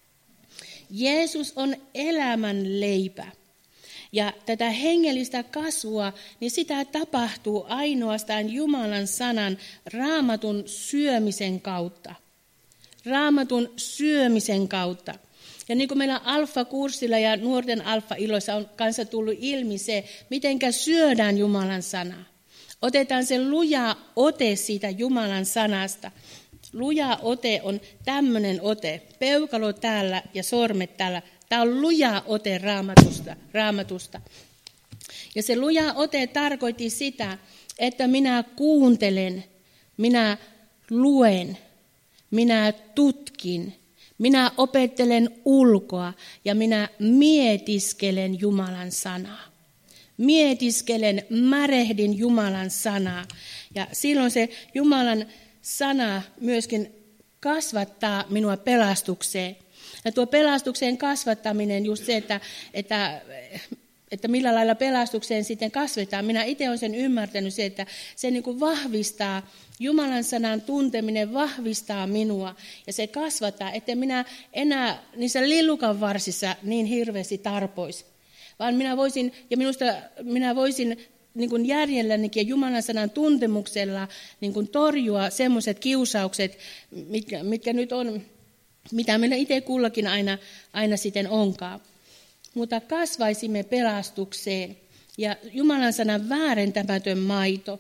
S1: Jeesus on elämän leipä. Ja tätä hengellistä kasvua, niin sitä tapahtuu ainoastaan Jumalan sanan Raamatun syömisen kautta. Raamatun syömisen kautta. Ja niin kuin meillä Alfa-kurssilla ja nuorten Alfa-iloissa on kanssa tullut ilmi se, mitenkä syödään Jumalan sanaa. Otetaan se luja ote siitä Jumalan sanasta. Luja ote on tämmöinen ote, peukalo täällä ja sormet täällä. Tämä on luja ote raamatusta, raamatusta. Ja se luja ote tarkoitti sitä, että minä kuuntelen, minä luen, minä tutkin, minä opettelen ulkoa ja minä mietiskelen Jumalan sanaa. Mietiskelen, märehdin Jumalan sanaa. Ja silloin se Jumalan sana myöskin kasvattaa minua pelastukseen. Ja tuo pelastukseen kasvattaminen, just se, että, että, että millä lailla pelastukseen sitten kasvetaan. Minä itse olen sen ymmärtänyt se, että se niin kuin vahvistaa, Jumalan sanan tunteminen vahvistaa minua. Ja se kasvattaa, että minä enää niissä lillukan varsissa niin hirveästi tarpoisi. Vaan minä voisin, ja minusta minä voisin niin kuin järjellänikin ja Jumalan sanan tuntemuksella niin kuin torjua semmoiset kiusaukset, mitkä, mitkä nyt on, mitä meillä itse kullakin aina, aina sitten onkaan. Mutta kasvaisimme pelastukseen ja Jumalan sanan väärentämätön maito.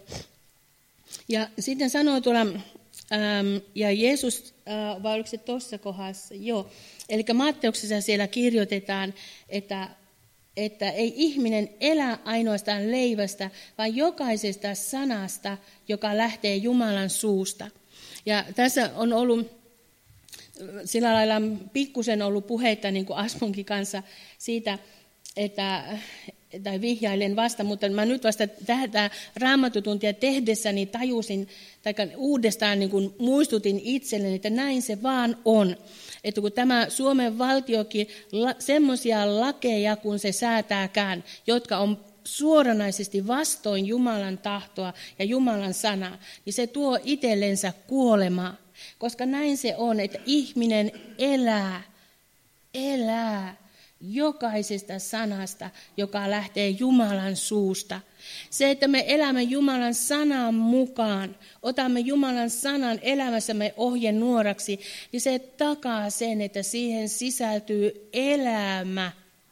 S1: Ja sitten sanoo tuolla, äm, ja Jeesus, äh, vai oliko se tuossa kohdassa? Joo, eli Matteuksessa siellä kirjoitetaan, että että ei ihminen elä ainoastaan leivästä, vaan jokaisesta sanasta, joka lähtee Jumalan suusta. Ja tässä on ollut sillä lailla pikkusen ollut puheita niin kuin Asmunkin kanssa siitä, että, tai vihjailen vasta, mutta mä nyt vasta tätä Raamattutuntia tehdessäni tajusin, tai uudestaan niin kuin muistutin itselleni, että näin se vaan on. Että kun tämä Suomen valtiokin la, semmoisia lakeja, kun se säätääkään, jotka on suoranaisesti vastoin Jumalan tahtoa ja Jumalan sanaa, niin se tuo itsellensä kuolemaa. Koska näin se on, että ihminen elää, elää jokaisesta sanasta, joka lähtee Jumalan suusta. Se, että me elämme Jumalan sanan mukaan, otamme Jumalan sanan elämässämme ohjenuoraksi, niin se takaa sen, että siihen sisältyy elämä.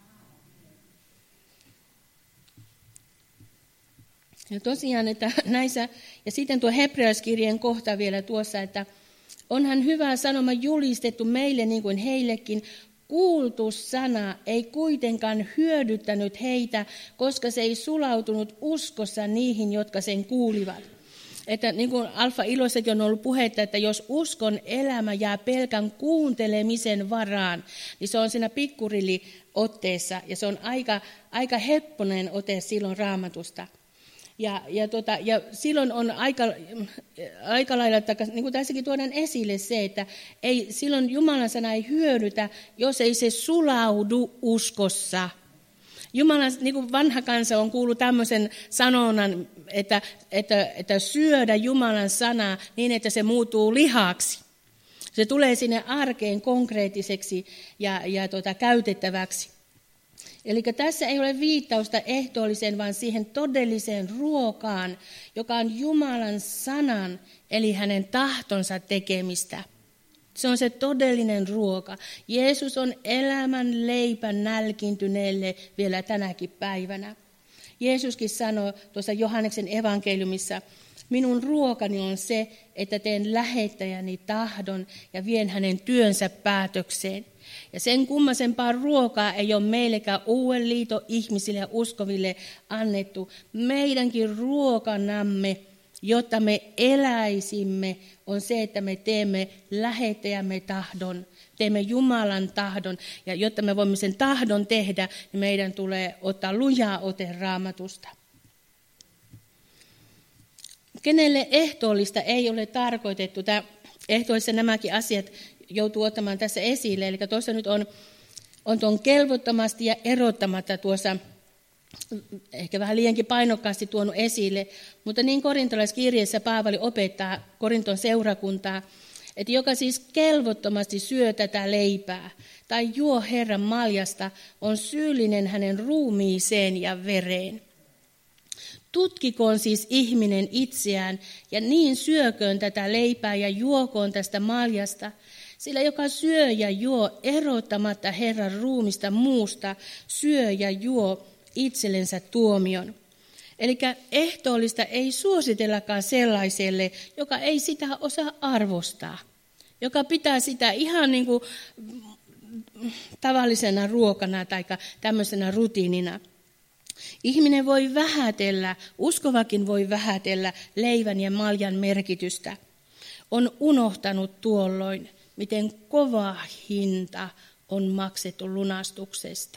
S1: Ja tosiaan, että näissä, ja sitten tuo hebrealaiskirjeen kohta vielä tuossa, että onhan hyvä sanoma julistettu meille niin kuin heillekin, kuultu sana ei kuitenkaan hyödyttänyt heitä, koska se ei sulautunut uskossa niihin, jotka sen kuulivat. Että niin kuin Alfa-iloissakin on ollut puhetta, että jos uskon elämä jää pelkän kuuntelemisen varaan, niin se on siinä pikkurilli-otteessa ja se on aika, aika hepponen ote silloin Raamatusta. Ja, ja, tota, ja silloin on aika, aika lailla, niin kuin tässäkin tuodaan esille se, että ei, silloin Jumalan sana ei hyödytä, jos ei se sulaudu uskossa. Jumalan, niin kuin vanha kansa on kuullut tämmöisen sanonnan, että, että, että syödä Jumalan sanaa niin, että se muuttuu lihaksi. Se tulee sinne arkeen konkreettiseksi ja, ja tota, käytettäväksi. Eli tässä ei ole viittausta ehtoolliseen, vaan siihen todelliseen ruokaan, joka on Jumalan sanan, eli hänen tahtonsa tekemistä. Se on se todellinen ruoka. Jeesus on elämän leipä nälkiintyneelle vielä tänäkin päivänä. Jeesuskin sanoi tuossa Johanneksen evankeliumissa, minun ruokani on se, että teen lähettäjäni tahdon ja vien hänen työnsä päätökseen. Ja sen kummasempaa ruokaa ei ole meillekään uuden liiton ihmisille ja uskoville annettu. Meidänkin ruokanamme, jotta me eläisimme, on se, että me teemme lähettäjämme tahdon. Teemme Jumalan tahdon, ja jotta me voimme sen tahdon tehdä, niin meidän tulee ottaa lujaa ote Raamatusta. Kenelle ehtoollista ei ole tarkoitettu? Tämä ehtoollisessa nämäkin asiat joutuu ottamaan tässä esille. Eli tuossa nyt on, on tuon kelvottomasti ja erottamatta tuossa ehkä vähän liiankin painokkaasti tuonut esille. Mutta niin korintolaiskirjeessä Paavali opettaa Korinton seurakuntaa, että joka siis kelvottomasti syö tätä leipää tai juo Herran maljasta, on syyllinen hänen ruumiiseen ja vereen. Tutkikoon siis ihminen itseään ja niin syököön tätä leipää ja juokoon tästä maljasta, sillä joka syö ja juo erottamatta Herran ruumista muusta, syö ja juo itsellensä tuomion. Eli ehtoollista ei suositellakaan sellaiselle, joka ei sitä osaa arvostaa, joka pitää sitä ihan niin kuin tavallisena ruokana tai tämmöisenä rutiinina. Ihminen voi vähätellä, uskovakin voi vähätellä leivän ja maljan merkitystä. On unohtanut tuolloin, miten kova hinta on maksettu lunastuksesta.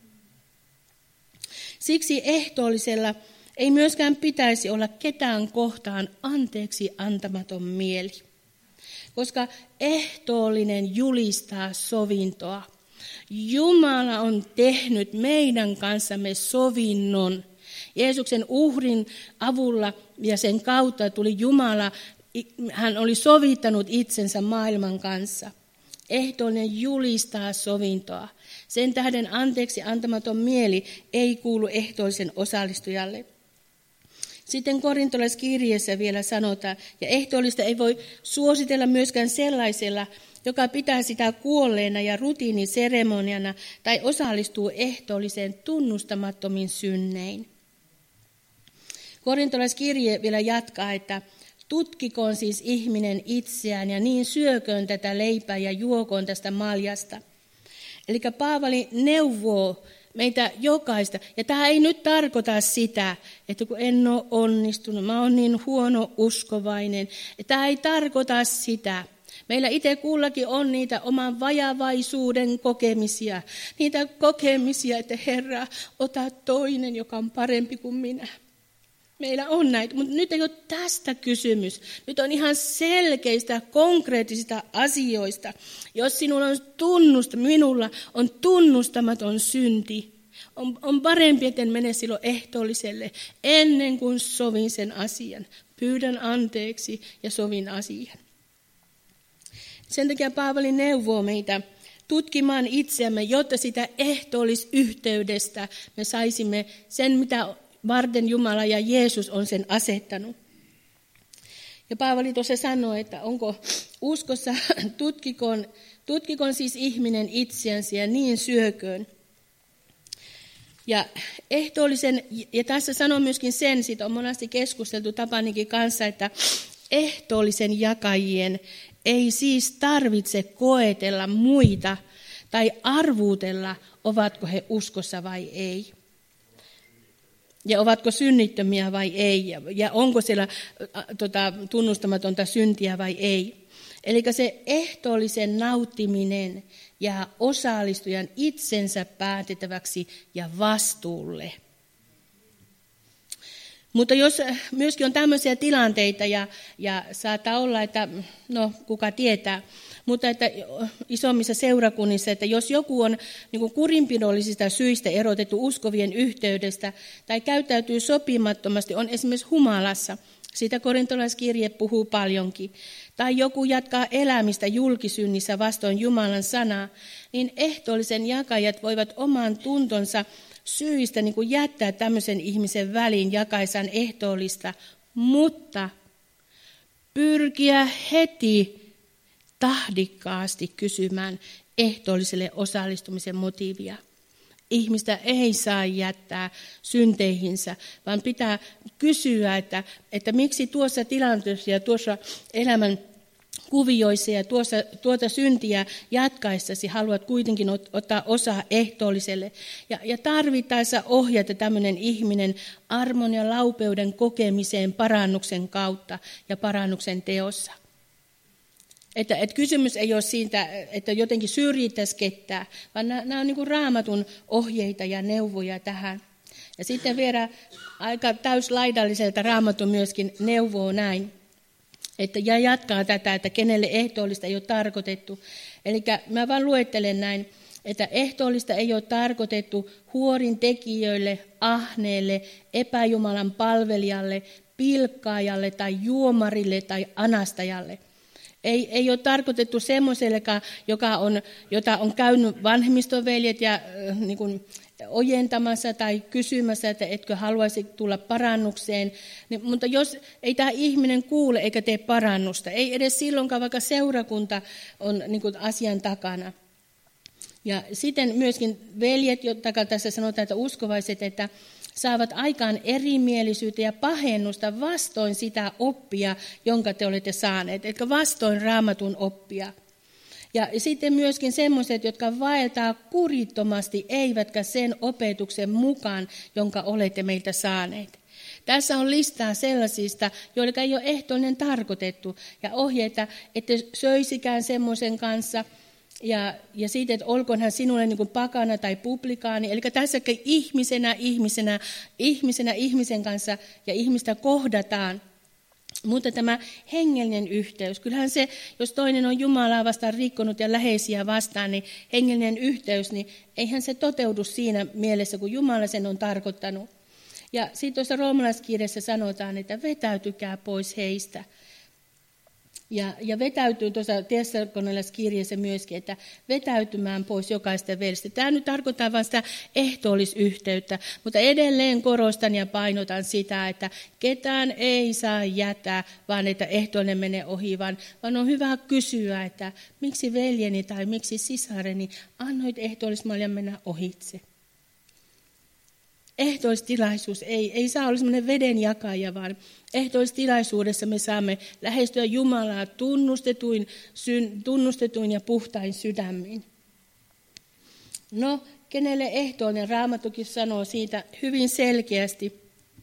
S1: Siksi ehtoollisella ei myöskään pitäisi olla ketään kohtaan anteeksi antamaton mieli, koska ehtoollinen julistaa sovintoa. Jumala on tehnyt meidän kanssamme sovinnon. Jeesuksen uhrin avulla ja sen kautta tuli Jumala, hän oli sovittanut itsensä maailman kanssa. Ehtoollinen julistaa sovintoa. Sen tähden anteeksi antamaton mieli ei kuulu ehtoollisen osallistujalle. Sitten korintolaiskirjeessä vielä sanotaan, ja ehtoollista ei voi suositella myöskään sellaisella, joka pitää sitä kuolleena ja rutiiniseremoniana tai osallistuu ehtoolliseen tunnustamattomin synnein. Korintolaiskirje vielä jatkaa, että tutkikoon siis ihminen itseään ja niin syököön tätä leipää ja juokoon tästä maljasta. Eli Paavali neuvoo meitä jokaista, ja tämä ei nyt tarkoita sitä, että kun en ole onnistunut, mä oon niin huono uskovainen. Tämä ei tarkoita sitä. Meillä itse kullakin on niitä oman vajavaisuuden kokemisia, niitä kokemisia, että Herra, ota toinen, joka on parempi kuin minä. Meillä on näitä, mutta nyt ei ole tästä kysymys. Nyt on ihan selkeistä, konkreettisista asioista. Jos sinulla on tunnusta, minulla on tunnustamaton synti, on, on parempi, etten mene silloin ehtoolliselle ennen kuin sovin sen asian. Pyydän anteeksi ja sovin asian. Sen takia Paavali neuvoo meitä tutkimaan itseämme, jotta sitä ehtoollisyhteydestä me saisimme sen, mitä varten Jumala ja Jeesus on sen asettanut. Ja Paavali tuossa sanoi, että onko uskossa, tutkikon, tutkikon siis ihminen itseänsä ja niin syököön. Ja ehtoollisen, ja tässä sanoo myöskin sen, siitä on monasti keskusteltu Tapanikin kanssa, että ehtoollisen jakajien ei siis tarvitse koetella muita tai arvuutella, ovatko he uskossa vai ei. Ja ovatko synnittömiä vai ei, ja, ja onko siellä äh, tota, tunnustamatonta syntiä vai ei. Eli se ehtoollisen nauttiminen jää osallistujan itsensä päätettäväksi ja vastuulle. Mutta jos myöskin on tämmöisiä tilanteita, ja, ja saattaa olla, että no kuka tietää, mutta että isommissa seurakunnissa, että jos joku on niin kuin kurinpidollisista syistä erotettu uskovien yhteydestä tai käyttäytyy sopimattomasti, on esimerkiksi humalassa, siitä korintolaiskirje puhuu paljonkin, tai joku jatkaa elämistä julkisynnissä vastoin Jumalan sanaa, niin ehtoollisen jakajat voivat oman tuntonsa syistä niin kuin jättää tämmöisen ihmisen väliin jakaessaan ehtoollista, mutta pyrkiä heti tahdikkaasti kysymään ehtoolliselle osallistumisen motiivia. Ihmistä ei saa jättää synteihinsä, vaan pitää kysyä, että, että miksi tuossa tilanteessa ja tuossa elämän kuvioissa ja tuossa, tuota syntiä jatkaessasi haluat kuitenkin ot, ottaa osaa ehtoolliselle. Ja, ja tarvittaessa ohjata tämmöinen ihminen armon ja laupeuden kokemiseen parannuksen kautta ja parannuksen teossa. Että, että kysymys ei ole siitä, että jotenkin syrjittäisi ketään, vaan nämä, nämä on niin kuin Raamatun ohjeita ja neuvoja tähän. Ja sitten vielä aika täyslaidalliselta Raamattu myöskin neuvoo näin. Että, ja jatkaa tätä, että kenelle ehtoollista ei ole tarkoitettu. Eli mä vaan luettelen näin, että ehtoollista ei ole tarkoitettu huorin tekijöille, ahneelle, epäjumalan palvelijalle, pilkkaajalle tai juomarille tai anastajalle. Ei, ei ole tarkoitettu semmoisellekaan, joka on, jota on käynyt vanhemmistoveljet ja äh, niin kuin ojentamassa tai kysymässä, että etkö haluaisi tulla parannukseen. Niin, mutta jos ei tämä ihminen kuule eikä tee parannusta, ei edes silloinkaan, vaikka seurakunta on niin kuin asian takana. Ja sitten myöskin veljet, jotka tässä sanotaan, että uskovaiset, että saavat aikaan erimielisyyttä ja pahennusta vastoin sitä oppia, jonka te olette saaneet, eli vastoin Raamatun oppia. Ja sitten myöskin semmoiset, jotka vaeltaa kurittomasti, eivätkä sen opetuksen mukaan, jonka olette meiltä saaneet. Tässä on listaa sellaisista, joille ei ole ehtoollinen tarkoitettu, ja ohjeita, että söisikään semmoisen kanssa, ja, ja siitä, että olkoon hän sinulle niin kuin pakana tai publikaani. Eli tässäkin ihmisenä, ihmisenä, ihmisenä, ihmisen kanssa ja ihmistä kohdataan. Mutta tämä hengellinen yhteys, kyllähän se, jos toinen on Jumalaa vastaan rikkonut ja läheisiä vastaan, niin hengellinen yhteys, niin eihän se toteudu siinä mielessä, kun Jumala sen on tarkoittanut. Ja sitten tuossa roomalaiskirjassa sanotaan, että vetäytykää pois heistä. Ja, ja vetäytyy tuossa Tessalonikalaiskirjassa myöskin, että vetäytymään pois jokaista veljestä. Tämä nyt tarkoittaa vain sitä ehtoollisyhteyttä, mutta edelleen korostan ja painotan sitä, että ketään ei saa jättää, vaan että ehtoollinen menee ohi, vaan, vaan on hyvä kysyä, että miksi veljeni tai miksi sisareni annoit ehtoollismaljan mennä ohitse. Ehtoollistilaisuus ei, ei saa olla sellainen vedenjakaja, vaan ehtoollistilaisuudessa me saamme lähestyä Jumalaa tunnustetuin, syn, tunnustetuin ja puhtain sydämin. No, kenelle ehtoollinen? Raamattukin sanoo siitä hyvin selkeästi.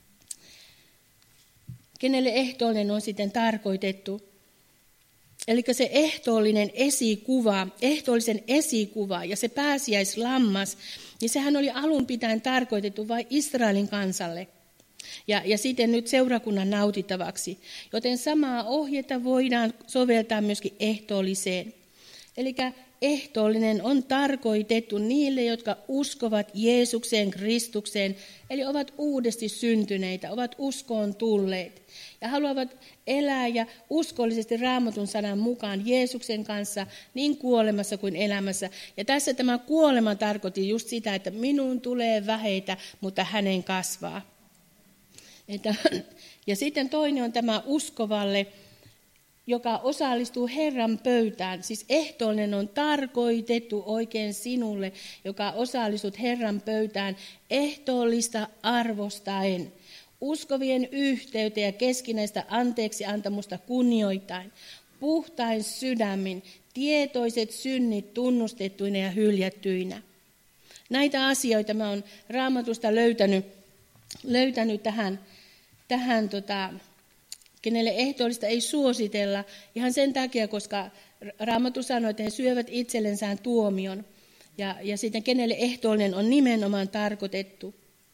S1: Kenelle ehtoollinen on sitten tarkoitettu? Eli se ehtoollinen esikuva, ehtoollisen esikuva ja se pääsiäislammas, niin sehän oli alun pitäen tarkoitettu vain Israelin kansalle ja, ja sitten nyt seurakunnan nautittavaksi. Joten samaa ohjetta voidaan soveltaa myöskin ehtoolliseen. Eli ehtoollinen on tarkoitettu niille, jotka uskovat Jeesukseen, Kristukseen, eli ovat uudesti syntyneitä, ovat uskoon tulleet ja haluavat elää ja uskollisesti Raamatun sanan mukaan Jeesuksen kanssa niin kuolemassa kuin elämässä. Ja tässä tämä kuolema tarkoitti just sitä, että minun tulee väheitä, mutta hänen kasvaa. Että, ja sitten toinen on tämä uskovalle, joka osallistuu Herran pöytään. Siis ehtoollinen on tarkoitettu oikein sinulle, joka osallistut Herran pöytään ehtoollista arvostaen. Uskovien yhteyttä ja keskinäistä anteeksi antamusta kunnioittain, puhtain sydämin, tietoiset synnit tunnustettuina ja hyljättyinä. Näitä asioita mä oon Raamatusta löytänyt, löytänyt tähän, tähän tota, kenelle ehtoollista ei suositella, ihan sen takia, koska Raamattu sanoo, että he syövät itsellensään tuomion, ja, ja sitten kenelle ehtoollinen on nimenomaan tarkoitettu.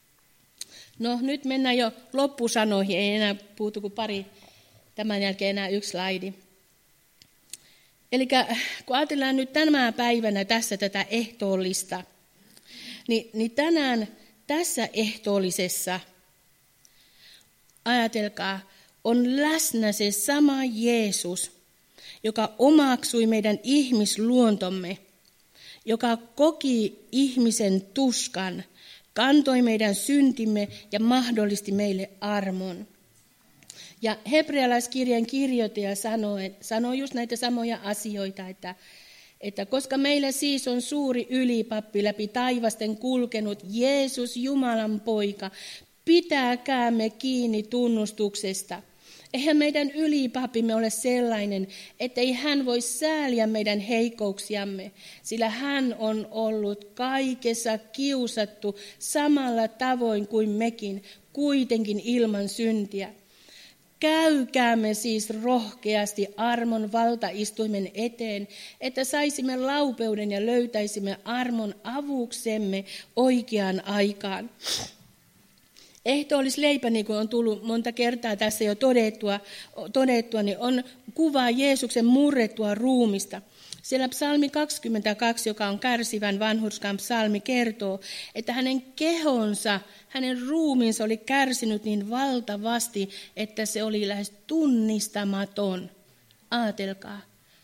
S1: No nyt mennään jo loppusanoihin, ei enää puutu kuin pari, tämän jälkeen enää yksi slaidi. Eli kun ajatellaan nyt tänä päivänä tässä tätä ehtoollista, niin, niin tänään tässä ehtoollisessa, ajatelkaa, on läsnä se sama Jeesus, joka omaksui meidän ihmisluontomme, joka koki ihmisen tuskan, kantoi meidän syntimme ja mahdollisti meille armon. Ja hebrealaiskirjan kirjoittaja sanoi, sanoi just näitä samoja asioita, että, että koska meillä siis on suuri ylipappi läpi taivasten kulkenut Jeesus Jumalan poika, pitäkäämme kiinni tunnustuksesta, Eihän meidän ylipapimme ole sellainen, ettei hän voi sääliä meidän heikouksiamme, sillä hän on ollut kaikessa kiusattu samalla tavoin kuin mekin, kuitenkin ilman syntiä. Käykäämme siis rohkeasti armon valtaistuimen eteen, että saisimme laupeuden ja löytäisimme armon avuksemme oikeaan aikaan. Ehtoollisleipä, niin kuin on tullut monta kertaa tässä jo todettua, todettua niin on kuva Jeesuksen murrettua ruumista. Siellä psalmi kaksikymmentäkaksi, joka on kärsivän vanhurskan psalmi, kertoo, että hänen kehonsa, hänen ruumiinsa oli kärsinyt niin valtavasti, että se oli lähes tunnistamaton. Aatelkaa.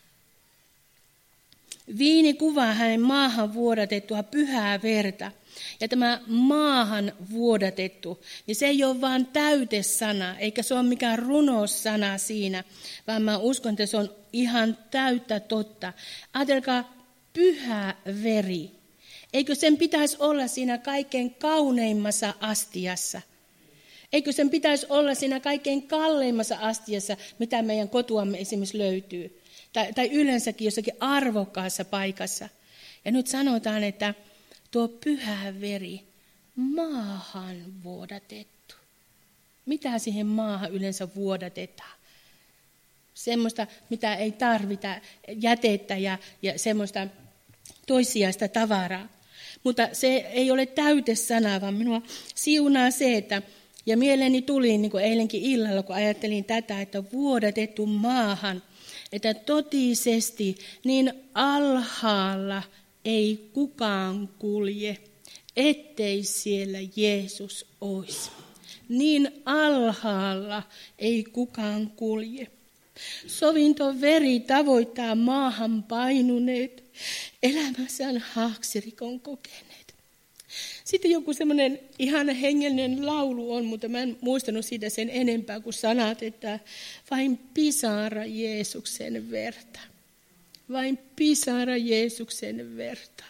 S1: Viini kuvaa hänen maahan vuodatettua pyhää verta. Ja tämä maahan vuodatettu, niin se ei ole vain täytesana, eikä se ole mikään runossana siinä, vaan mä uskon, että se on ihan täyttä totta. Ajatelkaa, pyhä veri. Eikö sen pitäisi olla siinä kaikkein kauneimmassa astiassa? Eikö sen pitäisi olla siinä kaikkein kalleimmassa astiassa, mitä meidän kotuamme esimerkiksi löytyy? Tai, tai yleensäkin jossakin arvokkaassa paikassa. Ja nyt sanotaan, että tuo pyhä veri, maahan vuodatettu. Mitä siihen maahan yleensä vuodatetaan? Semmoista, mitä ei tarvita, jätettä ja, ja semmoista toissijaista tavaraa. Mutta se ei ole täytesana, vaan minua siunaa se, että, ja mieleeni tuli niin kuin eilenkin illalla, kun ajattelin tätä, että vuodatettu maahan, että totisesti niin alhaalla ei kukaan kulje, ettei siellä Jeesus olisi. Niin alhaalla ei kukaan kulje. Sovintoveri tavoittaa maahan painuneet, elämässään haaksirikon kokeneet. Sitten joku semmoinen ihana hengellinen laulu on, mutta mä en muistanut siitä sen enempää kuin sanat, että vain pisara Jeesuksen verta. Vain pisara Jeesuksen verta.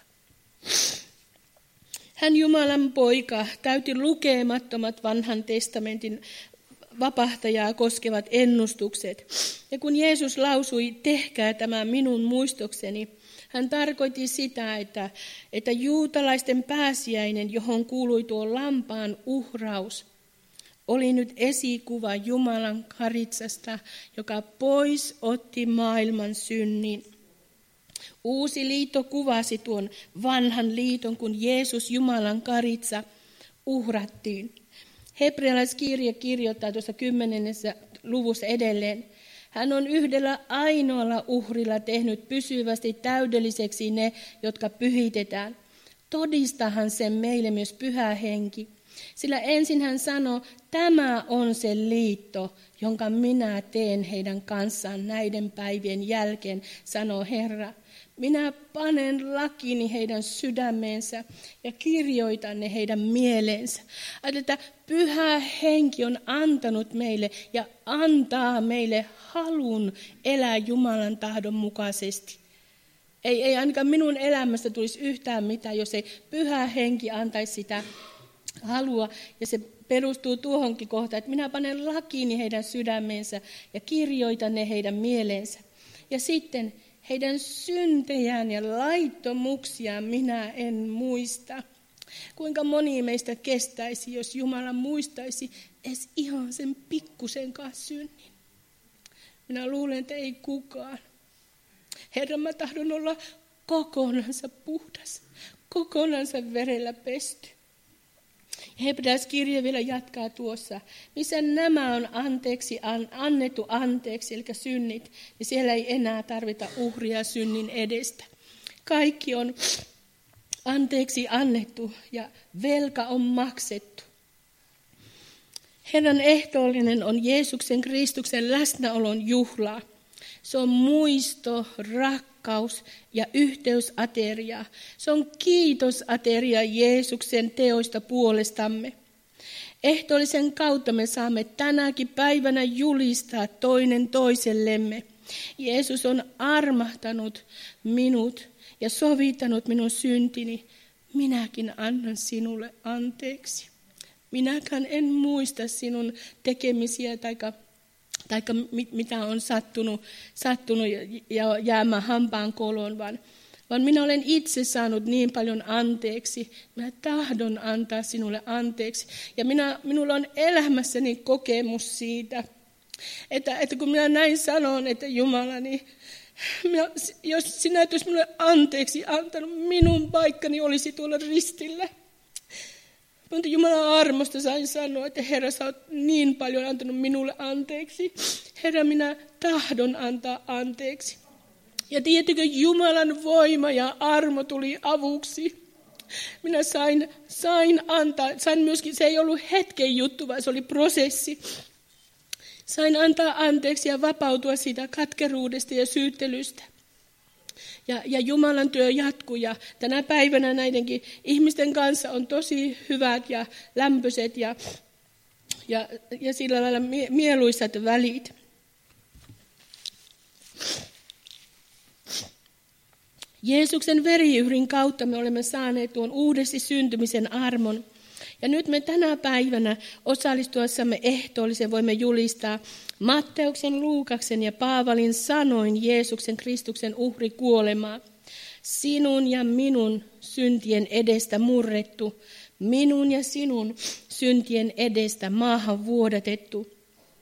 S1: Hän Jumalan poika täytti lukemattomat vanhan testamentin vapahtajaa koskevat ennustukset. Ja kun Jeesus lausui, tehkää tämä minun muistokseni, hän tarkoitti sitä, että, että juutalaisten pääsiäinen, johon kuului tuo lampaan uhraus, oli nyt esikuva Jumalan karitsasta, joka pois otti maailman synnin. Uusi liitto kuvasi tuon vanhan liiton, kun Jeesus Jumalan karitsa uhrattiin. Hebrealaiskirja kirjoittaa tuossa kymmenennessä luvussa edelleen. Hän on yhdellä ainoalla uhrilla tehnyt pysyvästi täydelliseksi ne, jotka pyhitetään. Todistahan sen meille myös Pyhä Henki. Sillä ensin hän sanoo, tämä on se liitto, jonka minä teen heidän kanssaan näiden päivien jälkeen, sanoo Herra. Minä panen lakini heidän sydämeensä ja kirjoitan ne heidän mieleensä. Ajatellaan, että Pyhä Henki on antanut meille ja antaa meille halun elää Jumalan tahdon mukaisesti. Ei, ei ainakaan minun elämästä tulisi yhtään mitään, jos ei Pyhä Henki antaisi sitä halua. Ja se perustuu tuohonkin kohtaan, että minä panen lakini heidän sydämeensä ja kirjoitan ne heidän mieleensä. Ja sitten heidän syntejään ja laittomuksiaan minä en muista. Kuinka moni meistä kestäisi, jos Jumala muistaisi edes ihan sen pikkusenkaan synnin. Minä luulen, että ei kukaan. Herra, mä tahdon olla kokonansa puhdas, kokonansa verellä pesty. Hebrealaiskirja vielä jatkaa tuossa, missä nämä on anteeksi, annettu anteeksi, eli synnit, niin siellä ei enää tarvita uhria synnin edestä. Kaikki on anteeksi annettu ja velka on maksettu. Herran ehtoollinen on Jeesuksen Kristuksen läsnäolon juhlaa. Se on muisto, rakkaus ja yhteysateria. Se on kiitosateria Jeesuksen teoista puolestamme. Ehtoollisen kautta me saamme tänäkin päivänä julistaa toinen toisellemme. Jeesus on armahtanut minut ja sovittanut minun syntini. Minäkin annan sinulle anteeksi. Minäkään en muista sinun tekemisiä tai tai mitä on sattunut, sattunut ja jäämään hampaan koloon, vaan, vaan minä olen itse saanut niin paljon anteeksi. Minä tahdon antaa sinulle anteeksi. Ja minä, minulla on elämässäni kokemus siitä, että, että kun minä näin sanon, että Jumala, niin minä, jos sinä et olisi minulle anteeksi antanut, minun paikkani olisi tuolla ristillä. Mutta Jumalan armosta sain sanoa, että Herra, sä oot niin paljon antanut minulle anteeksi. Herra, minä tahdon antaa anteeksi. Ja tiedätkö, Jumalan voima ja armo tuli avuksi. Minä sain, sain antaa, sain myöskin, se ei ollut hetken juttu, vaan se oli prosessi. Sain antaa anteeksi ja vapautua siitä katkeruudesta ja syyttelystä. Ja, ja Jumalan työ jatkuu ja tänä päivänä näidenkin ihmisten kanssa on tosi hyvät ja lämpöiset ja, ja, ja sillä lailla mieluisat välit. Jeesuksen veriuhrin kautta me olemme saaneet tuon uudesti syntymisen armon. Ja nyt me tänä päivänä osallistuessamme ehtoollisen voimme julistaa Matteuksen, Luukaksen ja Paavalin sanoin Jeesuksen Kristuksen uhrikuolemaa. Sinun ja minun syntien edestä murrettu, minun ja sinun syntien edestä maahan vuodatettu.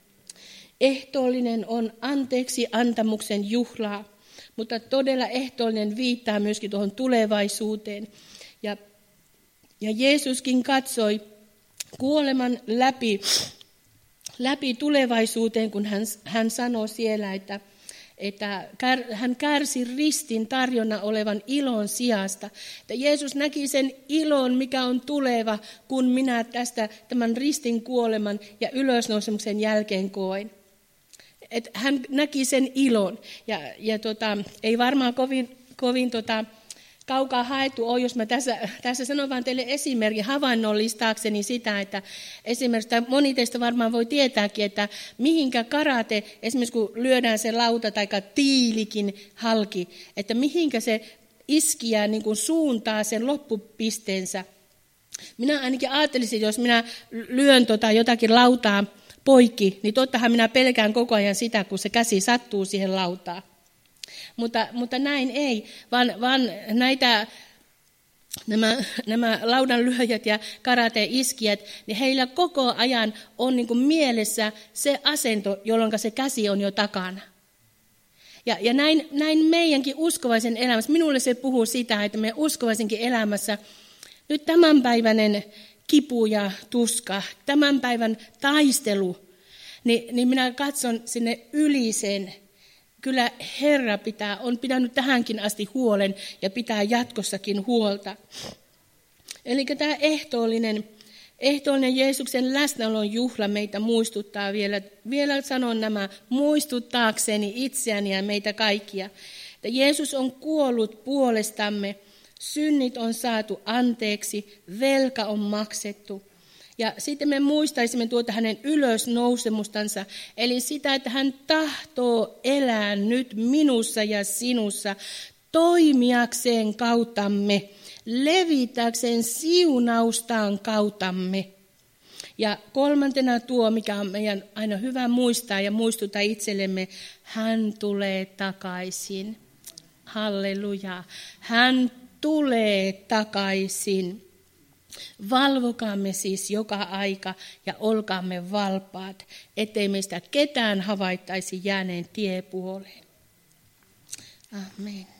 S1: Ehtoollinen on anteeksi antamuksen juhlaa, mutta todella ehtoollinen viittaa myöskin tuohon tulevaisuuteen. Ja Ja Jeesuskin katsoi kuoleman läpi, läpi tulevaisuuteen, kun hän, hän sanoi siellä, että, että kär, hän kärsi ristin tarjona olevan ilon sijasta. Että Jeesus näki sen ilon, mikä on tuleva, kun minä tästä tämän ristin kuoleman ja ylösnousemuksen jälkeen koen. Että hän näki sen ilon. Ja, ja tota, ei varmaan kovin... kovin tota, kaukaa haettu on, jos mä tässä, tässä sanon vaan teille esimerkin havainnollistaakseni sitä, että esimerkiksi moni teistä varmaan voi tietääkin, että mihinkä karate, esimerkiksi kun lyödään se lauta tai tiilikin halki, että mihinkä se iskiä niin kuin suuntaa sen loppupisteensä. Minä ainakin ajattelisin, että jos minä lyön tota jotakin lautaa poikki, niin tottahan minä pelkään koko ajan sitä, kun se käsi sattuu siihen lautaan. Mutta, mutta näin ei, vaan, vaan näitä, nämä, nämä laudanlyöjät ja karate-iskijät, niin heillä koko ajan on niin kuin mielessä se asento, jolloin se käsi on jo takana. Ja, ja näin, näin meidänkin uskovaisen elämässä, minulle se puhuu sitä, että me uskovaisenkin elämässä nyt tämänpäiväinen kipu ja tuska, tämän päivän taistelu, niin, niin minä katson sinne yli sen. Kyllä Herra pitää, on pitänyt tähänkin asti huolen ja pitää jatkossakin huolta. Eli tämä ehtoollinen, ehtoollinen Jeesuksen läsnäolon juhla meitä muistuttaa vielä, vielä sanon nämä, muistuttaakseni itseäni ja meitä kaikkia. Että Jeesus on kuollut puolestamme, synnit on saatu anteeksi, velka on maksettu. Ja sitten me muistaisimme tuota hänen ylösnousemustansa, eli sitä, että hän tahtoo elää nyt minussa ja sinussa, toimijakseen kautamme, levitäkseen siunaustaan kautamme. Ja kolmantena tuo, mikä on meidän aina hyvä muistaa ja muistuttaa itsellemme, hän tulee takaisin. Halleluja. Hän tulee takaisin. Valvokaamme siis joka aika ja olkaamme valppaat, ettei meistä ketään havaittaisi jääneen tiepuoleen. Amen.